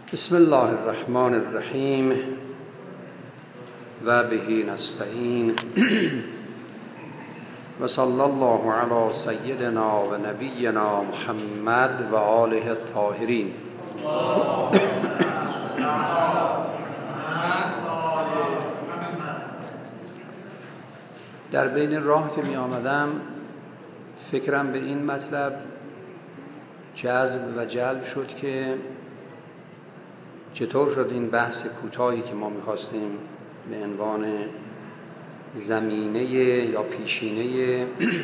بسم الله الرحمن الرحیم و به نستعین و صلی الله علی سیدنا و نبینا محمد و آله الطاهرین. در بین راه که می آمدم فکرم به این مطلب جذب و جلب شد که چطور شد این بحث کوتاهی که ما می‌خواستیم به عنوان زمینه یا پیشینه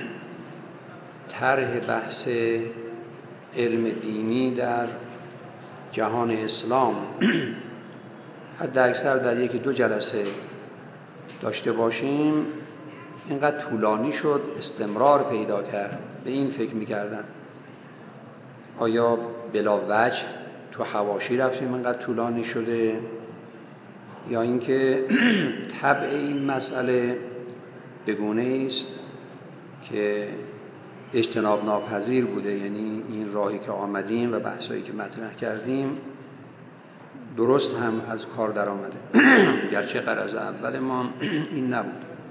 طرح بحث علم دینی در جهان اسلام حد اکثر در یکی دو جلسه داشته باشیم اینقدر طولانی شد، استمرار پیدا کرد. به این فکر می‌کردم آیا بلا وجه تو حواشی رفتیم اینقدر طولانی شده یا اینکه طبع این مسئله به گونه‌ای است که اجتناب ناپذیر بوده، یعنی این راهی که آمدیم و بحثایی که مطرح کردیم درست هم از کار در آمده گرچه غرض اول ما این نبود.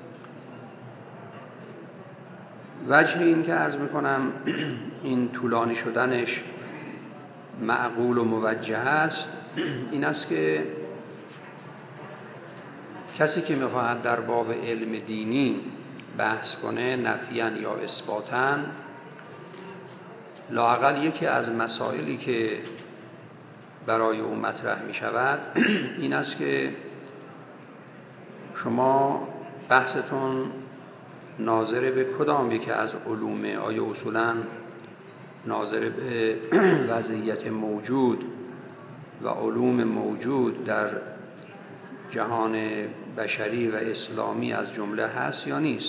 وجه این که عرض میکنم این طولانی شدنش معقول و موجه است این است که کسی که میخواهد در باب علم دینی بحث کنه نفیاً یا اثباتاً، لااقل یکی از مسائلی که برای او مطرح میشود این است که شما بحثتون ناظر به کدام یکی از علومه؟ آیا اصولاً ناظر به وضعیت موجود و علوم موجود در جهان بشری و اسلامی از جمله هست یا نیست؟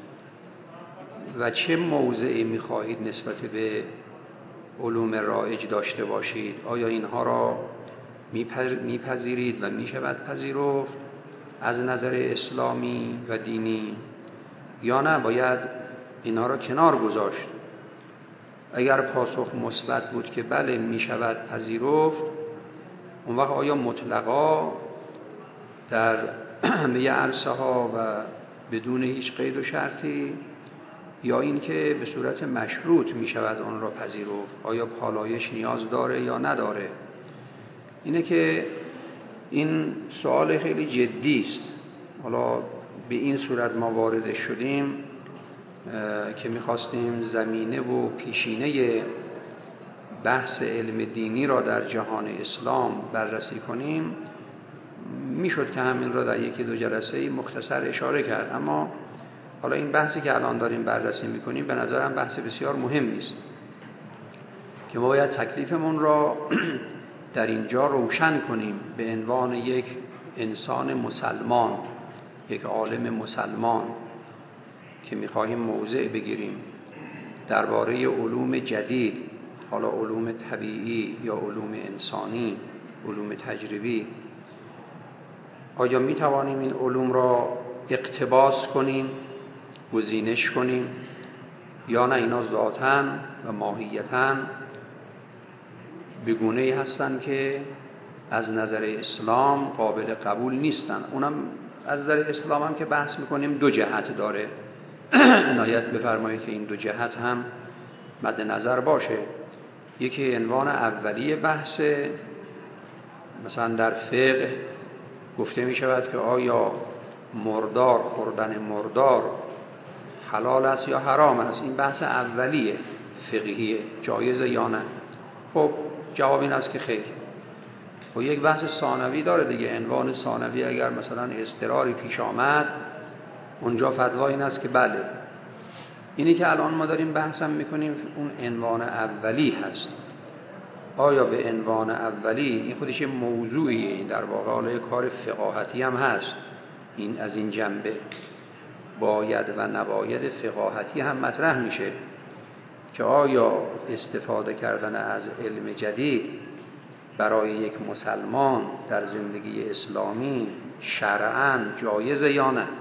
و چه موضعی می‌خواهید نسبت به علوم رایج داشته باشید؟ آیا اینها را میپذیرید و میشود پذیرفت از نظر اسلامی و دینی یا نه باید اینها را کنار گذاشت؟ اگر پاسخ مثبت بود که بله می شود پذیرفت، اون وقت آیا مطلقا در همه عرصه ها و بدون هیچ قید و شرطی یا این که به صورت مشروط می شود آن را پذیرفت؟ آیا پالایش نیاز داره یا نداره؟ اینه که این سوال خیلی جدی است. حالا به این صورت ما وارد شدیم که می‌خواستیم زمینه و پیشینه بحث علم دینی را در جهان اسلام بررسی کنیم. میشد که همین را در یکی دو جلسه مختصر اشاره کرد، اما حالا این بحثی که الان داریم بررسی می‌کنیم به نظرم بحث بسیار مهمی است که ما باید تکلیفمون را در اینجا روشن کنیم به عنوان یک انسان مسلمان، یک عالم مسلمان که می‌خواهیم موضع بگیریم درباره علوم جدید، حالا علوم طبیعی یا علوم انسانی، علوم تجربی. آیا می‌توانیم این علوم را اقتباس کنیم، گزینش کنیم یا نه اینا ذاتاً و ماهیتاً به گونه‌ای هستند که از نظر اسلام قابل قبول نیستند؟ اونم از نظر اسلام هم که بحث می‌کنیم دو جهت داره. عنایت بفرمایید که این دو جهت هم مد نظر باشه. یکی عنوان اولیه بحث، مثلا در فقه گفته می شود که آیا مردار خوردن مردار حلال است یا حرام است؟ این بحث اولیه فقهیه، جایزه یا نه؟ خب جواب این است که خیر. و یک بحث ثانوی داره دیگه. عنوان ثانوی اگر مثلا اضطراری پیش آمد اونجا فتوا این است که بله. اینی که الان ما داریم بحثم میکنیم اون عنوان اولی هست. آیا به عنوان اولی این خودش موضوعیه، این در واقع حالا کار فقاهتی هم هست، این از این جنبه باید و نباید فقاهتی هم مطرح میشه که آیا استفاده کردن از علم جدید برای یک مسلمان در زندگی اسلامی شرعاً جایزه یا نه؟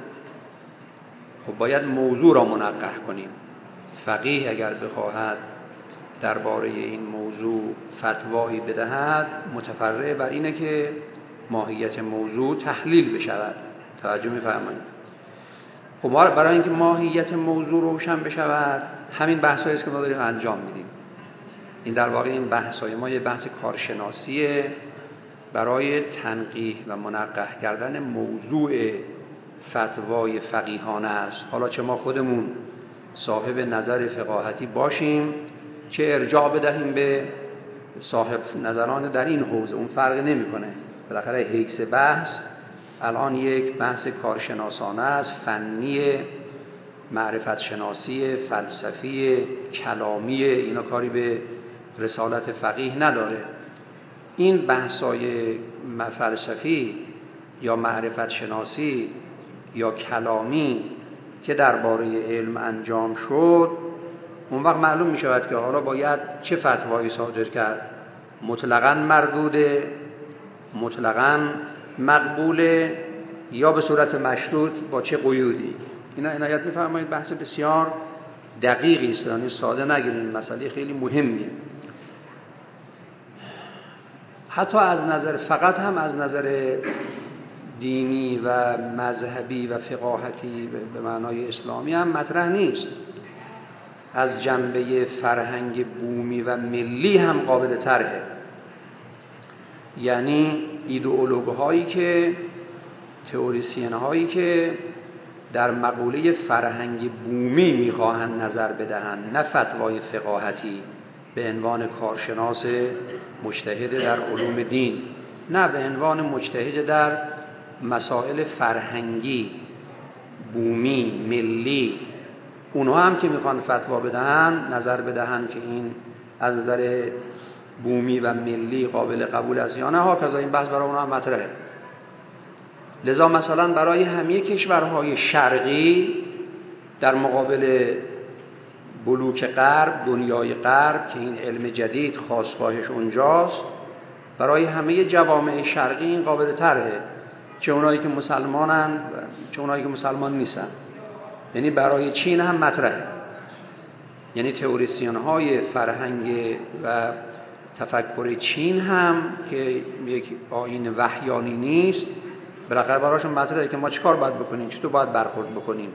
خب باید موضوع را منقح کنیم. فقیه اگر بخواهد درباره این موضوع فتوایی بدهد متفرع بر اینه که ماهیت موضوع تحلیل بشود. توجه می‌فرمایید؟ خب ما برای اینکه ماهیت موضوع روشن بشود همین بحثایی است که ما داریم انجام میدیم. این در واقع این بحث‌های ما یه بحث کارشناسیه برای تنقیح و منقح کردن موضوع فتوای فقیهانه است. حالا چه ما خودمون صاحب نظر فقاهتی باشیم چه ارجاع بدهیم به صاحب نظران در این حوزه، اون فرق نمی‌کنه. بالاخره حیث بحث الان یک بحث کارشناسانه است، فنی، معرفت شناسی، فلسفی، کلامی، اینا کاری به رسالت فقیه نداره. این بحث‌های فلسفی یا معرفت شناسی یا کلامی که درباره علم انجام شد، اون وقت معلوم می شود که حالا باید چه فتوایی صادر کرد. مطلقاً مردوده، مطلقاً مقبوله، یا به صورت مشروط با چه قیودی. اینا عنایت می‌فرمایید. بحث بسیار دقیقی است، یعنی ساده نگیرید، مسئله خیلی مهمیه. حتی از نظر فقط هم از نظر دینی و مذهبی و فقاهتی به معنای اسلامی هم مطرح نیست. از جنبه فرهنگ بومی و ملی هم قابل طرحه. یعنی ایدئولوگ هایی که تئوریسین هایی که در مقوله فرهنگ بومی میخواهند نظر بدهند، نه فتوای فقاهتی به عنوان کارشناس مجتهد در علوم دین، نه به عنوان مجتهد در مسائل فرهنگی بومی ملی. اونها هم که میخوان فتوا بدهن، نظر بدهن که این از نظر بومی و ملی قابل قبول است یا نه، هاکذا این بحث برای اونها هم مطرحه. لذا مثلا برای همه کشورهای شرقی در مقابل بلوک غرب، دنیای غرب که این علم جدید خاص‌خواهش اونجاست، برای همه جوامع شرقی این قابل طرحه، چه اونایی که مسلمانن چه اونایی که مسلمان نیستن. یعنی برای چین هم مطرحه. یعنی تئوریسین های فرهنگ و تفکر چین هم که یک آیین وحیانی نیست، بالاخره براشون مطرحه که ما چیکار باید بکنیم، چطور باید برخورد بکنیم.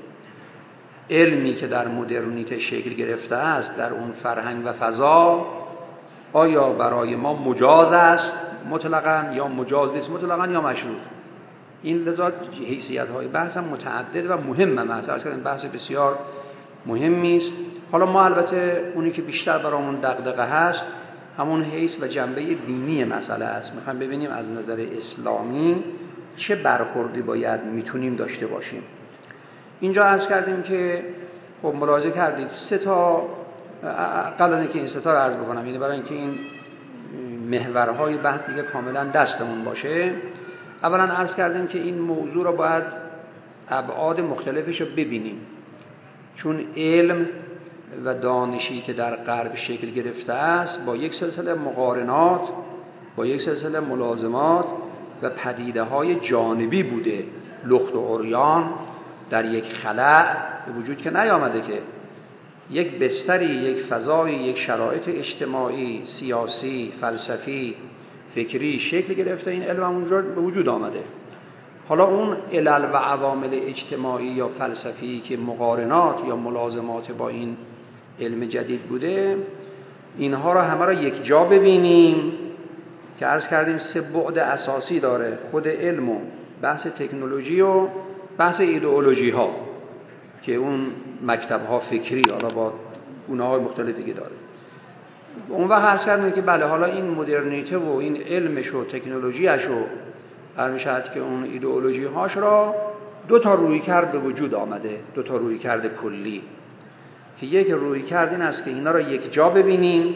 علمی که در مدرنیته شکل گرفته است در اون فرهنگ و فضا، آیا برای ما مجاز است مطلقاً یا مجاز نیست مطلقاً یا مشروط. این لذا حیثیت‌های بحث هم متعدد و مهمه. مثلا این بحث بسیار مهمی است. حالا ما البته اونی که بیشتر برامون دغدغه هست همون حیث و جنبه دینی مسئله است. میخوایم ببینیم از نظر اسلامی چه برخوردی باید میتونیم داشته باشیم. اینجا عرض کردیم که خب ملاحظه کردید سه تا، قبل که این سه تا رو عرض بکنم، یعنی برای اینکه این محورهای بحث دیگه کاملا دستمون باشه، اولا عرض کردیم که این موضوع رو باید ابعاد مختلفش رو ببینیم، چون علم و دانشی که در غرب شکل گرفته است با یک سلسله مقارنات، با یک سلسله ملازمات و پدیده‌های جانبی بوده. لخت و عریان در یک خلأ به وجود که نیامده، که یک بستری، یک فضای، یک شرایط اجتماعی، سیاسی، فلسفی، فکری شکل گرفته، این علم اونجا به وجود آمده. حالا اون علل و عوامل اجتماعی یا فلسفی که مقارنات یا ملازمات با این علم جدید بوده، اینها را همه را یک جا ببینیم که عرض کردیم سه بعد اساسی داره: خود علم و بحث تکنولوژی و بحث ایدئولوژی ها که اون مکتب ها فکری حالا با گونه های مختلفی که داره. اون وقت عرض کردیم که بله حالا این مدرنیته و این علمش و تکنولوژیش و برمیشد که اون ایدئولوژی هاش را دو تا رویکرد به وجود آمده، دو تا رویکرد کلی، که یک رویکرد این است که اینا را یک جا ببینیم،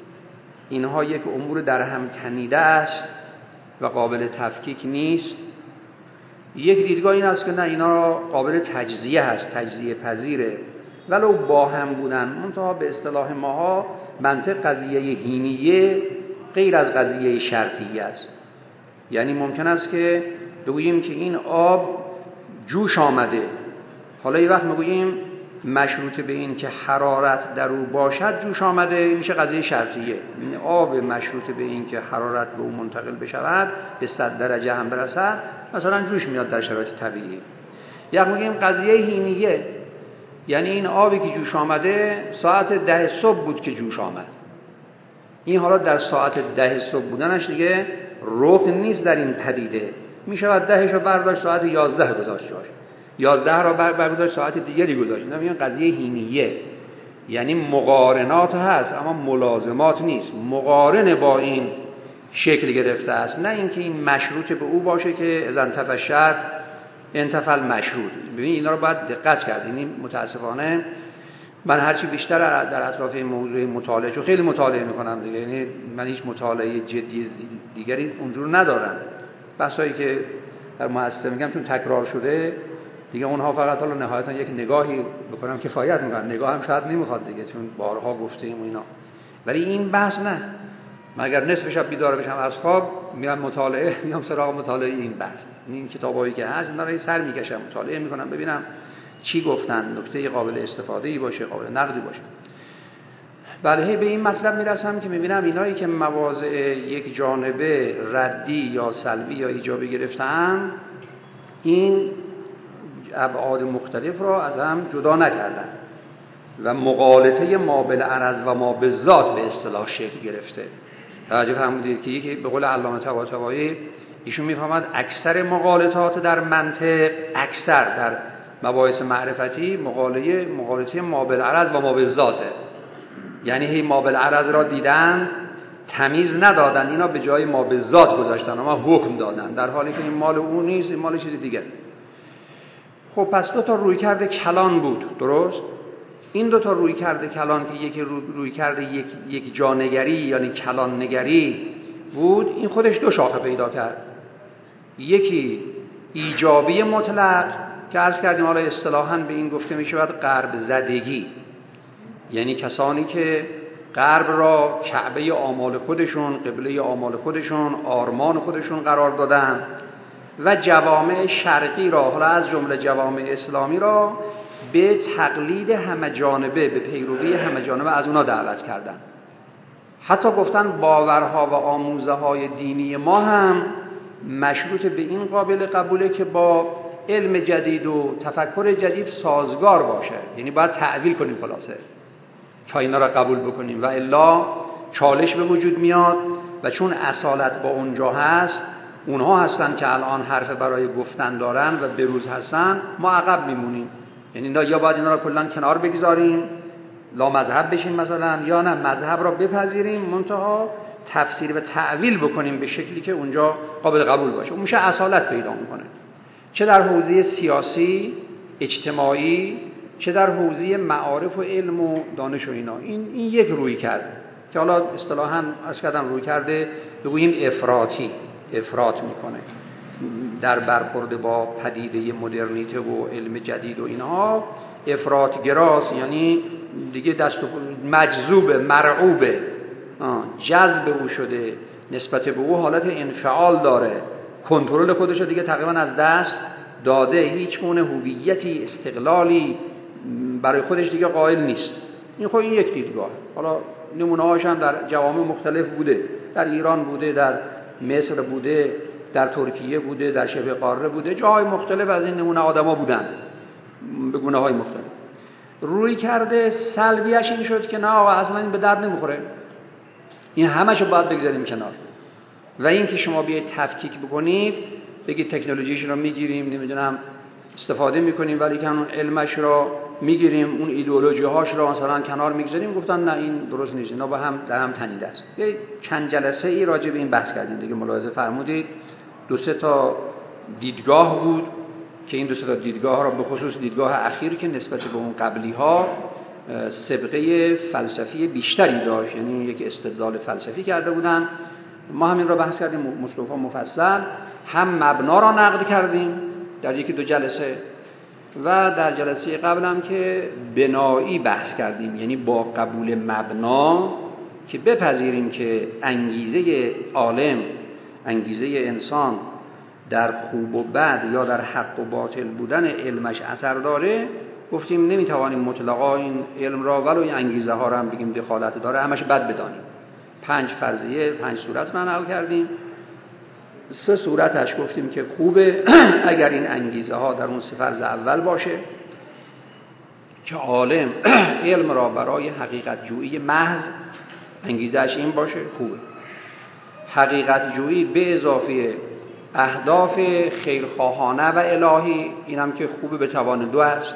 اینها یک امور در هم تنیده است و قابل تفکیک نیست. یک دیدگاه این است که نه، اینا قابل تجزیه هست، تجزیه پذیره، ولو با هم بودن، منتها به اصطلاح ماها منطق قضیه هینیه غیر از قضیه شرطیه است. یعنی ممکن است که بگوییم که این آب جوش آمده، حالا یه وقت میگوییم مشروط به این که حرارت در او باشد جوش آمده، میشه قضیه شرطیه. این آب مشروط به این که حرارت به او منتقل بشود، به 100 درجه هم برسد، مثلا جوش میاد در شرایط طبیعی. یا میگیم قضیه هیمیه، یعنی این آبی که جوش آمده ساعت 10 صبح بود که جوش آمد. این حالا در ساعت 10 صبح بودنش دیگه رکن نیست در این پدیده، میشود 10 رو برداشت ساعت 11 گذاشت جاش، 11 رو برداشت ساعت دیگری گذاشت. اینا میگن قضیه هیمیه، یعنی مقارنات هست اما ملازمات نیست، مقارن با این شکل گرفته است، نه اینکه این مشروط به او باشه که اذا انتفى الشرط انتفى المشروط. ببین اینا رو باید دقت کرد. یعنی متاسفانه من هرچی بیشتر در اطراف این موضوع مطالعه، چون خیلی مطالعه میکنم دیگه، یعنی من هیچ مطالعه جدی دیگری اونجور ندارم، بحثایی که در مؤسسه میگم چون تکرار شده دیگه اونها فقط حالا نهایتا یک نگاهی بکنم کفایت میکنن، نگاه هم شاید نمیخواد دیگه چون بارها گفتیم و اینا. ولی این بحث نه، من اگر نصف شب بیدار بشم از خواب میام مطالعه، میام سراغ مطالعه این بحث، این کتابایی که هست اینا رو سر میکشم، مطالعه میکنم ببینم چی گفتن، نکته قابل استفاده‌ای باشه، قابل نقدی باشه. بله، به این مطلب میرسم که میبینم اینایی که مواضع یک جانبه ردی یا سلبی یا ایجابی گرفتن، این ابعاد مختلف را از هم جدا نکردن و مغالطه ما بالعرض و ما بالذات به اصطلاح شکل گرفته. توجه فرمودید که یکی به قول علامه طباطبایی ایشون میفهمد اکثر مغالطات در منطق، اکثر در مباحث معرفتی مغالطه ما بالعرض و ما بالذاته، یعنی هی ما بالعرض را دیدن تمیز ندادن، اینا به جای ما بالذات گذاشتن اما حکم دادن، در حالی که این مال اون نیست، این مال چیز دیگه. خب پس دو تا رویکرد کلان بود، درست؟ این دو تا رویکرد کلان که یکی رویکرد یک جانگری یعنی کلان نگری بود، این خودش دو شاخه پیدا کرد. یکی ایجابی مطلق که عرض کردیم حالا اصطلاحاً به این گفته می شود غرب زدگی، یعنی کسانی که غرب را کعبه آمال خودشون، قبله آمال خودشون، آرمان خودشون قرار دادن و جوامع شرقی را، حالا از جمله جوامع اسلامی را، به تقلید همه جانبه، به پیروی همه جانبه از اونا دعوت کردن. حتی گفتن باورها و آموزه های دینی ما هم مشروط به این قابل قبوله که با علم جدید و تفکر جدید سازگار باشه، یعنی باید تعویل کنیم خلاصه تا اینا را قبول بکنیم و الا چالش به وجود میاد و چون اصالت با اونجا هست، اونها هستن که الان حرف برای گفتن دارن و بروز هستن، ما عقب میمونیم. یعنی یا باید اینا را کلا کنار بگذاریم لا مذهب بشیم مثلا، یا نه مذهب را بپذیریم منتها تفسیر و تعویل بکنیم به شکلی که اونجا قابل قبول باشه، اون میشه اصالت پیدا میکنه، چه در حوزه سیاسی، اجتماعی، چه در حوزه معارف و علم و دانش و اینا. این یک روی کرد که حالا اصطلاحاً از کردن روی کرده بگوییم افراط میکنه در برخورد با پدیده مدرنیته و علم جدید و اینها. افراطگراست، یعنی دیگه دست مجذوبه، مرعوبه، جذب او شده، نسبت به او حالت انفعال داره، کنترل خودش رو دیگه تقریبا از دست داده، هیچ گونه هویتی، استقلالی برای خودش دیگه قائل نیست. این خب این یک دیدگاه. حالا نمونه‌هاش هم در جوامع مختلف بوده، در ایران بوده، در مصر بوده، در ترکیه بوده، در شبه قاره بوده، جاهای مختلف از این نمونه آدما بودن به گونه‌های مختلف. روی کرده سلبیش این شد که نه آقا اصلا این به درد نمیخوره، این همه‌شو باید بگذاریم کنار و این که شما بیاید تفکیک بکنید، بگید تکنولوژیش رو میگیریم، نمیدونم استفاده میکنیم، ولی که اون علمش رو میگیریم، اون ایدئولوژی هاش رو مثلا کنار میگذاریم، گفتن نه این درست نیست، اینا با هم در هم تنیده است. یه چند جلسه ای راجع به این بحث کردیم دیگه، ملاحظه فرمودید دو سه تا دیدگاه بود که این دو سه تا دیدگاه را به خصوص دیدگاه اخیر که نسبت به اون قبلی ها سابقه فلسفی بیشتری داشت، یعنی یک استدلال فلسفی کرده بودن. ما همین را بحث کردیم مفصل، هم مبنا را نقد کردیم در یکی دو جلسه و در جلسه قبل هم که بنایی بحث کردیم، یعنی با قبول مبنا که بپذیریم که انگیزه عالم، انگیزه انسان در خوب و بد یا در حق و باطل بودن علمش اثر داره، گفتیم نمیتوانیم مطلقا این علم را ولو این انگیزه ها را هم بگیم دخالت داره همش بد بدانیم. 5 فرضیه 5 صورت نقل کردیم. 3 صورتش گفتیم که خوبه اگر این انگیزه ها در اون 3 فرض اول باشه که عالم علم را برای حقیقت جویی محض انگیزهش این باشه، خوبه. حقیقت جویی به اضافه اهداف خیرخواهانه و الهی، اینم که خوبه به توان 2 است.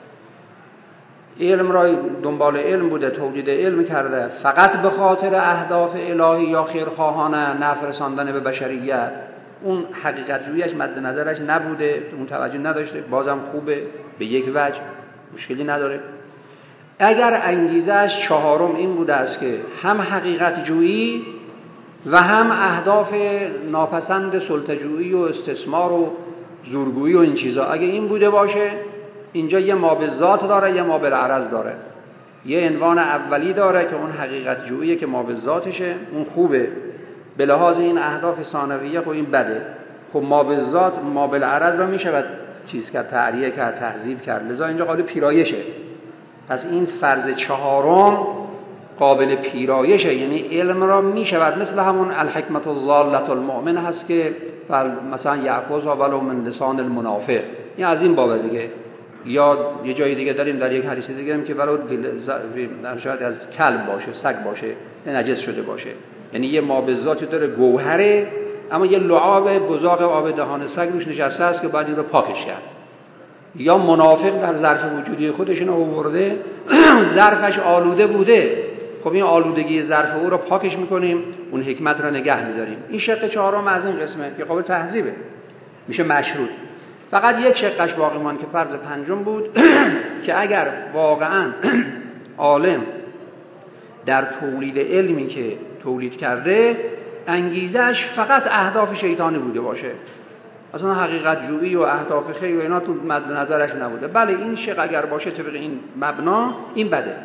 علم را دنبال علم بوده، تولید علم کرده فقط به خاطر اهداف الهی یا خیرخواهانه، نفع رساندن به بشریت، اون حقیقت جوییش مد نظرش نبوده، اون توجه نداشته، بازم خوبه به یک وجه، مشکلی نداره. اگر انگیزهش 4م این بوده است که هم حقیقت جویی و هم اهداف ناپسند سلطه‌جویی و استثمار و زورگویی و این چیزا، اگه این بوده باشه، اینجا یه ما به ذات داره، یه ما به العرض داره. یه عنوان اولی داره که اون حقیقت جویی که ما به ذاتشه، اون خوبه. به لحاظ این اهداف ثانویه خب این بده. خب ما به ذات ما به العرض را میشه چیز کرد، تعریه کرد، تهذیب کرد، لذا اینجا قابل پیرایشه. پس این فرض 4م قابل پیرایشه، یعنی علم را میشود مثل همون الحکمت الضالة المؤمن هست که مثلا یأخذ ولو من لسان المنافق، این از این باب دیگه. یا یه جای دیگه داریم در یک حدیث دیگه هم که ولو شاید از کلب باشه، سگ باشه، نجس شده باشه، یعنی یه ما به ذاتی داره گوهره، اما یه لعاب بزاق آب دهان سگ روش نشسته است که بعد این رو پاکش کرد. یا منافق در ظرف وجودی خودش اینو آورده ظرفش آلوده بوده، خب این آلودگی ظرف او رو پاکش میکنیم، اون حکمت رو نگه میداریم. این شق 4م از این قسمه که قابل تهذیبه، میشه مشروط. فقط یک شقش باقی ماند که فرض 5م بود که اگر واقعا عالم در تولید علمی که تولید کرده انگیزش فقط اهداف شیطانی بوده باشه، اصلا حقیقت جویی و اهداف خیر و اینا تو مد نظرش نبوده، بله این شق اگر باشه طبق این مبنا این بده.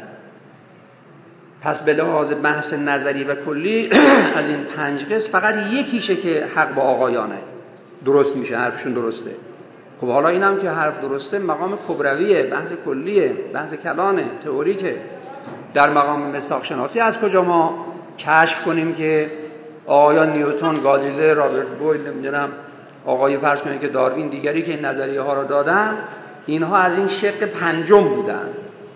پس به لحاظ بحث نظری و کلی از این 5 قسم فقط یکیشه که حق با آقایانه، درست میشه، حرفشون درسته. خب حالا اینم که حرف درسته مقام کبرویه، بحث کلیه، بحث کلانه، تئوریکه. در مقام مصداق شناسی از کجا ما کشف کنیم که آقایان نیوتن، گالیله، رابرت بویل، نمیدونم آقای فرض کنید که داروین، دیگری که این نظریه ها رو دادن، اینها از این شق 5م بودن.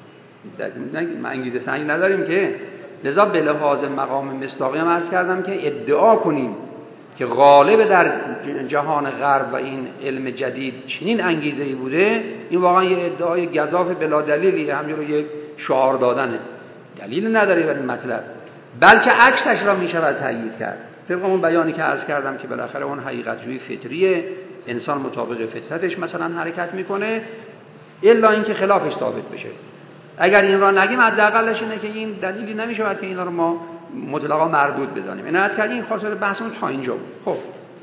ما انگیزه سنگی نداریم که، لذا به لحاظ مقام مصداقی هم عرض کردم که ادعا کنیم که غالب در جهان غرب و این علم جدید چنین انگیزه‌ای بوده، این واقعا یه ادعای گزاف بلا دلیلی، همینجور یک شعار دادنه، دلیل نداره برای مطلب، بلکه عکسش را میشود تأیید کرد. طبق اون بیانی که عرض کردم که بالاخره اون حقیقت جویی فطریه، انسان مطابق فطرتش مثلا حرکت میکنه، الا اینکه خلافش ثابت بشه. اگر این را نگیم حداقلش اینه که این دلیلی نمیشود که اینا رو ما مطلقا مردود بدانیم. عنایت کردیم این خاطر بحثمون تا اینجا بود. خب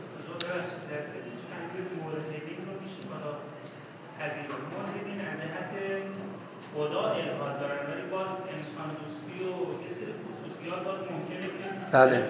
بله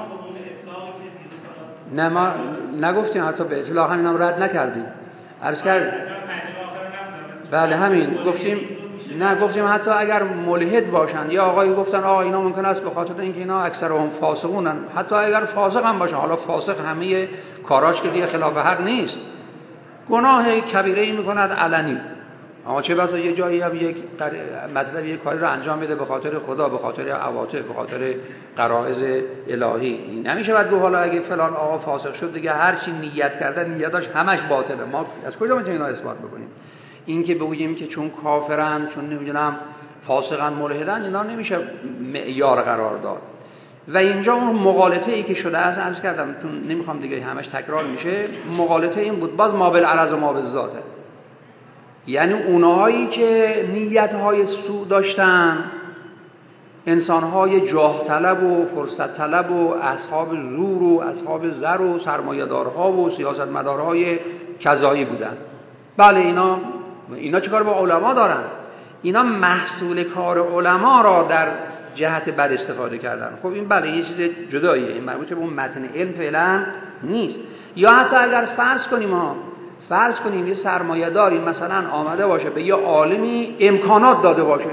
نه ما نگفتیم، حتی به اطلاق همینم رد نکردیم، عرض کرد بله همین گفتیم، نه گفتیم حتی اگر ملحد باشن یا آقای گفتن آقا اینا ممکن است به خاطر اینکه اینا اکثرهم فاسقونن، حتی اگر فاسق هم باشن، حالا فاسق همه کاراش که دیگه خلاف حق نیست، گناه کبیره‌ای میکند علنی، اما چه بسا یه جایی هم یک مطلب یک کاری رو انجام بده به خاطر خدا، به خاطر عواطف، به خاطر غرایز الهی. نمیشه بعد گفت حالا اگه فلان آقا فاسق شد دیگه هر چی نیت کرده نیتاش همش باطله. ما از کجا میتونیم اینا اثبات بکنیم؟ این که بگوییم که چون کافرن، چون نمیدونم فاسقن، ملحدن، اینا نمیشه معیار قرار داد. و اینجا اون مغالطه ای که شده است عرض کردم، چون نمیخوام دیگه همش تکرار میشه، مغالطه این بود باز ما بالعرض و ما بالذاته، یعنی اونهایی که نیت‌های سوء داشتن، انسان‌های جاه طلب و فرصت طلب و اصحاب زور و اصحاب زر و سرمایه‌دارها و سیاستمدارهای کذایی بودن. بله اینا چیکار با علما دارن؟ اینا محصول کار علما را در جهت بد استفاده کردن. خب این بله یه چیز جداییه، این مربوط به اون متن علم فعلا نیست. یا حتی اگر فرض کنیم فرض کنیم یه سرمایه‌داری مثلا آمده باشه به یه عالمی امکانات داده باشه،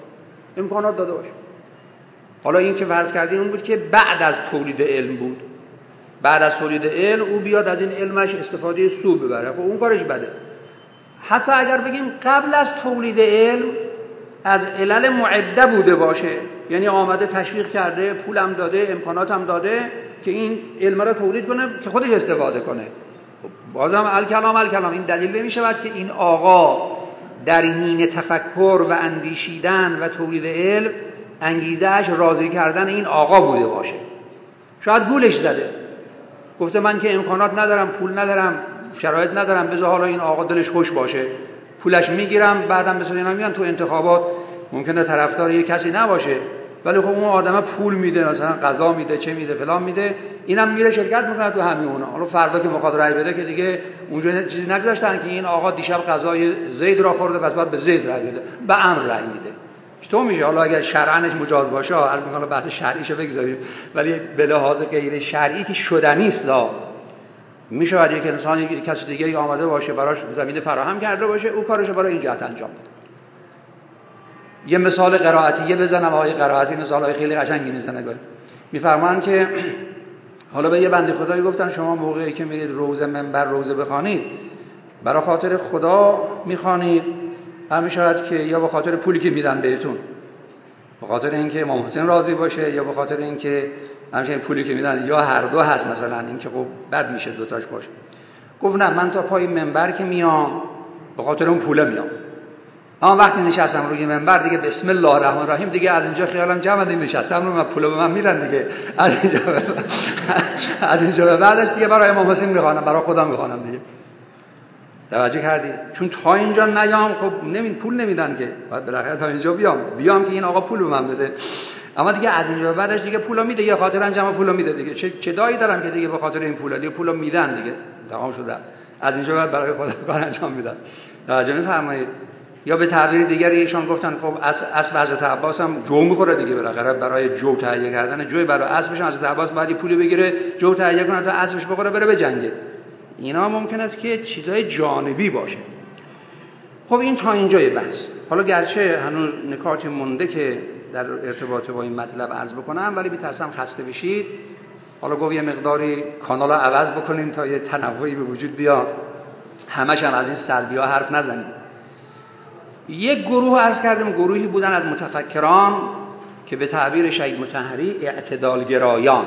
حالا این که فرض کردیم اون بود که بعد از تولید علم بود، بعد از تولید علم او بیاد از این علمش استفاده سو ببره، خب اون کارش بده. حتی اگر بگیم قبل از تولید علم از علل معده بوده باشه، یعنی آمده تشویق کرده، پولم داده، امکاناتم داده که این علم را تولید کنه که خودش استفاده کنه، بازم الکلام این دلیل نمی‌شود که این آقا در حین تفکر و اندیشیدن و تولید علم انگیزه‌اش راضی کردن این آقا بوده باشه. شاید گولش زده، گفته من که امکانات ندارم، پول ندارم، شرایط ندارم، بذار حالا این آقا دلش خوش باشه، پولش میگیرم، بعدم به اینا میان تو انتخابات ممکنه طرفدار یه کسی نباشه، ولی خب اون آدم پول میده، مثلا غذا میده، چه میده، فلان میده، اینم میره شرکت میکنه تو همین اونا. حالا فردا که میخواد رای بده که دیگه اونجا چیزی نگذاشتن که این آقا دیشب غذای زید را خورده پس باید به زید رای بده، به امر رای میده. چطور میشه؟ حالا اگر شرعنش مجاز باشه، حالا بحث شرعیشو بگذاریم، ولی به لحاظ غیر شرعی که شدنی است، میشه بعد یک انسان یک کسی دیگه آمده باشه براش زمینه فراهم کرده باشه، او کارشو برای این جهت انجام بده. یه مثال قرائتیه بزنم، آقای قرائتی مثالای خیلی قشنگی میزنه. میفرمایند که حالا به یه بنده خدایی گفتن شما موقعی که میرید روزه منبر روزه بخوانید برای خاطر خدا میخوانید، همیشه که یا به خاطر پولی که میدن بهتون، به خاطر اینکه امام حسین راضی باشه، یا به خاطر اینکه همچنین پولی که میدن، یا هر دو هست، مثلا اینکه خب بد میشه دوتاش باشه. گفت نه، من تا پای منبر که میام به خاطر اون پوله میام، اما وقتی نشستم روی منبر دیگه بسم الله الرحمن الرحیم، دیگه از اینجا خیالم جمع نشستم رو من پوله به من میدن دیگه، از اینجا به بعدش دیگه برای امام حسین میخوانم، برای خدا میخوانم دیگه. توجه کردی؟ چون تا اینجا نیام خب پول نمیدن که، باید بالاخره تا اینجا بیام که این آقا پول به من بده، اما دیگه از اینجا به بعدش دیگه پولا میده، یا خاطر انجام پولا میده دیگه، چه دایی دارم که دیگه به خاطر این پولا میدن دیگه، تمام شده، از اینجا بعد برای خدا کار انجام میدن. توجه می‌فرمایید؟ یا به تعبیر دیگری ایشان گفتن خب اسب حضرت عباس هم جو میخوره دیگه، بالاخره برای جو تهیه کردن جوی برای اسبش حضرت عباس باید پولی بگیره جو تهیه کنه تا اسبش بخوره بره به جنگه. اینا ممکن است که چیزای جانبی باشه. خب این تا اینجای بحث. حالا گرچه هنوز نکاتی مونده که در ارتباط با این مطلب عرض بکنم، ولی میترسم خسته بشید. حالا گفت یه مقداری کانال رو عوض بکنیم تا یه تنوعی به وجود بیاد، همش هم از این سلبی‌ها حرف نزنیم. یک گروه عرض کردیم، گروهی بودن از متفکران که به تعبیر شهید مطهری اعتدالگرایان،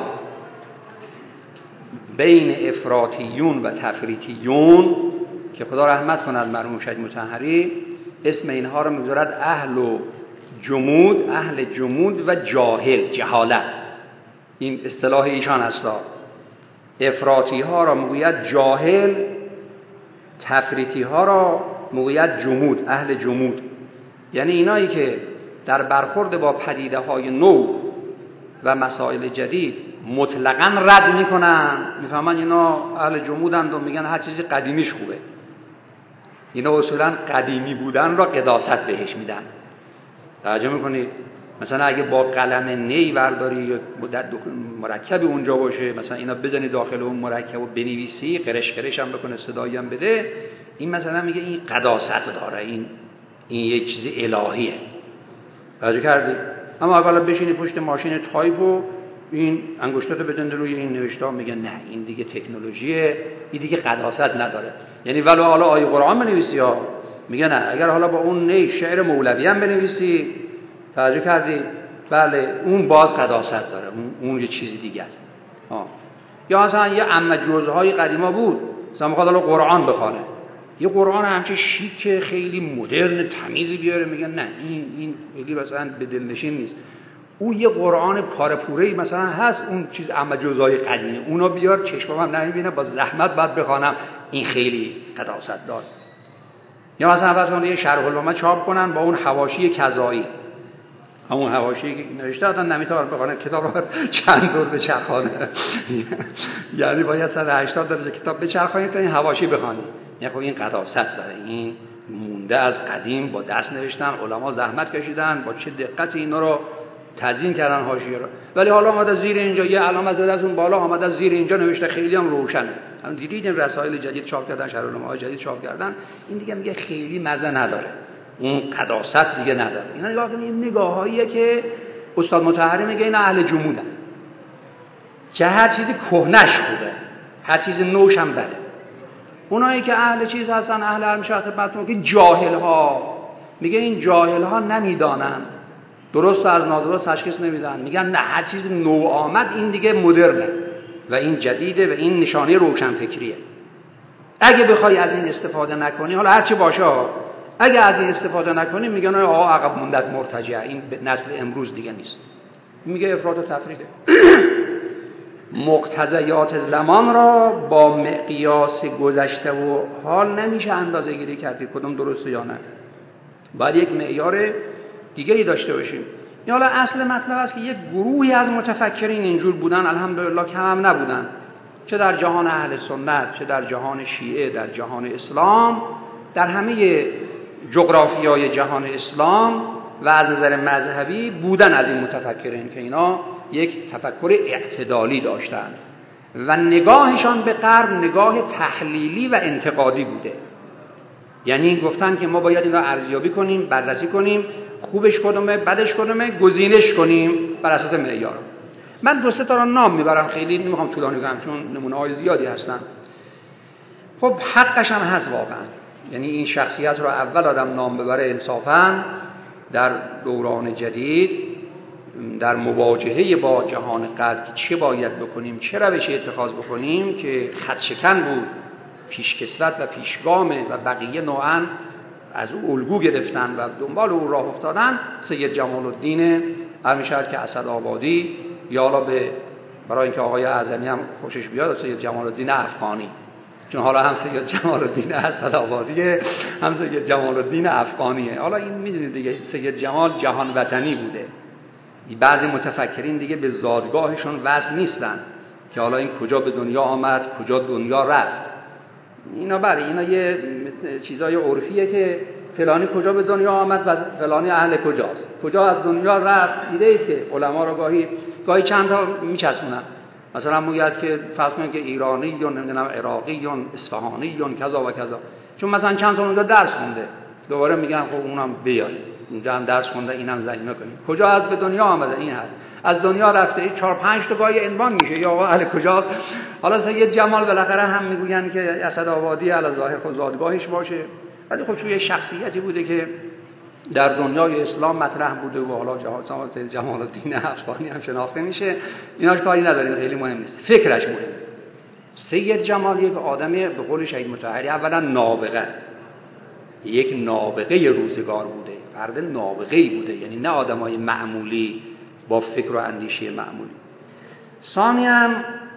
بین افراطیون و تفریطیون، که خدا رحمت کند مرحوم شهید مطهری اسم اینها رو می‌گذارد اهل جمود و جهالت. این اصطلاح ایشان است. افراطی ها را میگوید جاهل، تفریطی ها را میگوید جمود، اهل جمود. یعنی اینایی که در برخورد با پدیده های نو و مسائل جدید مطلقاً رد میکنن، میفهمن اینا اهل جمودند و میگن هر چیزی قدیمیش خوبه. اینا اصولاً قدیمی بودن را قداست بهش میدن. توجه میکنید؟ مثلا اگه با قلم نی برداری یا مرکب اونجا باشه، مثلا اینا بزنی داخل اون مرکب و بنویسی، قرش هم بکنه، صدایی هم بده، این مثلا میگه این قداست داره، این یک چیز الهیه. توجه کردی؟ اما اول بشینی پشت ماشین تایپ و این انگشتاتو بدن روی این نوشته‌ها، میگه نه این دیگه تکنولوژیه، این دیگه قداست نداره. یعنی ولو حالا آیه قرآن بنویسی ها، میگه نه، اگر حالا با اون نی شعر مولوی هم بنویسی، توجه کردی؟ بله اون باز قداست داره، اون یه چیز دیگه است. یا مثلا یه امجوزهای قدیما بود، مثلا میخواد حالا قرآن بخونه، یه قرآن همچه شیک خیلی مدرن تمیزی بیاره، میگن نه این خیلی مثلا به دلنشین نیست. اون یه قرآن پاره‌پوره‌ای مثلا هست، اون چیز امجوزهای قدیمی، اونا بیار چشمم هم نمیبینه، با زحمت بعد بخونم، این خیلی قداست داره. یا مثلا واسه یه شرح العلوم چاپ کنن با اون حواشی کذایی، همون حواشی که نوشته آدم نمیتونه بخونه، کتاب رو چند دور بچرخونه، یعنی باید 180 درجه کتاب بچرخونید تا این حواشی بخونید. یعنی خب این قداست داره، این مونده از قدیم، با دست نوشتن، علما زحمت کشیدن، با چه دقت اینا رو تزیین کردن حاشیه رو، ولی حالا آمده زیر اینجا یه علامت زده از اون بالا آمده زیر اینجا نوشته، خیلی هم روشنه. هم دیدید این رسائل جدید چاپ کردن، شرح‌نامه‌های جدید چاپ کردن، این دیگه میگه خیلی مزه نداره، اون قداست دیگه نداره. اینا نگاه کنید، این نگاهاییه که استاد مطهری میگه اینا اهل جمودن، که هر چیزی کهنش خوبه، هر چیز نوش هم بده. اونایی که اهل چیز هستن، اهل علم شرح خدمتتون که جاهل ها، میگه این جاهل ها نمیدانن، درست از نادرست تشخیص نمیدن، میگن نه هر چیز نو آمد این دیگه مدرنه و این جدیده و این نشانه روشنفکریه. اگه بخوای از این استفاده نکنی، حالا هر چی باشه، اگه از این استفاده نکنی میگن آقا عقب موندت مرتجعه، این نسل امروز دیگه نیست. میگه افراط و تفریطه. مقتضیات زمان را با مقیاس گذشته و حال نمیشه اندازه گیری کرد کدوم درسته یا نه، باید یک معیار دیگری داشته باشیم. این حالا اصل مطلب است که یک گروهی از متفکرین اینجور بودن، الحمدلله کم هم نبودن، چه در جهان اهل سنت، چه در جهان شیعه، در جهان اسلام، در همه جغرافیای جهان اسلام و از نظر مذهبی بودن از این متفکرین که اینا یک تفکر اعتدالی داشتن و نگاهشان به غرب نگاه تحلیلی و انتقادی بوده. یعنی گفتن که ما باید این را ارزیابی کنیم، بررسی کنیم، خوبش کدومه، بدش کدومه، گزینش کنیم بر اساس معیار. من دو سه تا نام میبرم، خیلی نمیخوام طولانی کنم چون نمونه‌های زیادی هستن. خب حقش هم هست واقعا، یعنی این شخصیت رو اول آدم نام ببره انصافاً در دوران جدید، در مواجهه با جهان غرب چه باید بکنیم، چه روشی اتخاذ بکنیم که خط شکن بود، پیشکسوت و پیشگامه و بقیه نوعاً از او الگو گرفتن و دنبال او راه افتادن. سید جمال الدین همیشه که اسدآبادی، یا حالا برای اینکه آقای اعظمی هم خوشش بیاد سید جمال الدین افغانی، چون حالا هم سید جمال الدین اسدآبادیه هم سید جمال الدین افغانیه. حالا این میدونید دیگه سید جمال جهان وطنی بوده، بعضی متفکرین دیگه به زادگاهشون وصل نیستن که حالا این کجا به دنیا آمد کجا دنیا رفت. اینا یه چیزای عرفیه که فلانی کجا به دنیا آمد و فلانی اهل کجاست، کجا از دنیا رفت. ایده که علما رو گاهی چند تا میچسبونن، مثلا میگه که فرض کنید که ایرانی یا نمیدونم عراقی یا اصفهانی یا کذا و کذا، چون مثلا چند تا اونجا درس خونده، دوباره میگن خب اونم بیاد اونجا هم درس خونده، اینم زنیمه کنیم. کجا از به دنیا آمده این هست، از دنیا رفته 4-5 تا گاهی عنوان میشه یا آقا اهل کجاست. حالا سید جمال بالاخره هم میگوین که اسدآبادی علی ظاهر خود زادگاهش باشه، ولی خب توی شخصیتی بوده که در دنیای اسلام مطرح بوده و حالا جهان سید جمال الدین افغانی هم شناخته میشه. ایناش کاری نداریم، خیلی مهم نیست، فکرش مهمه. سید جمال یک آدم به قول شهید مطهری اولا نابغه، یک نابغه روزگار بوده، فرد نابغه‌ای بوده، یعنی نه آدمای معمولی با فکر و اندیشه معمولی. ثانیاً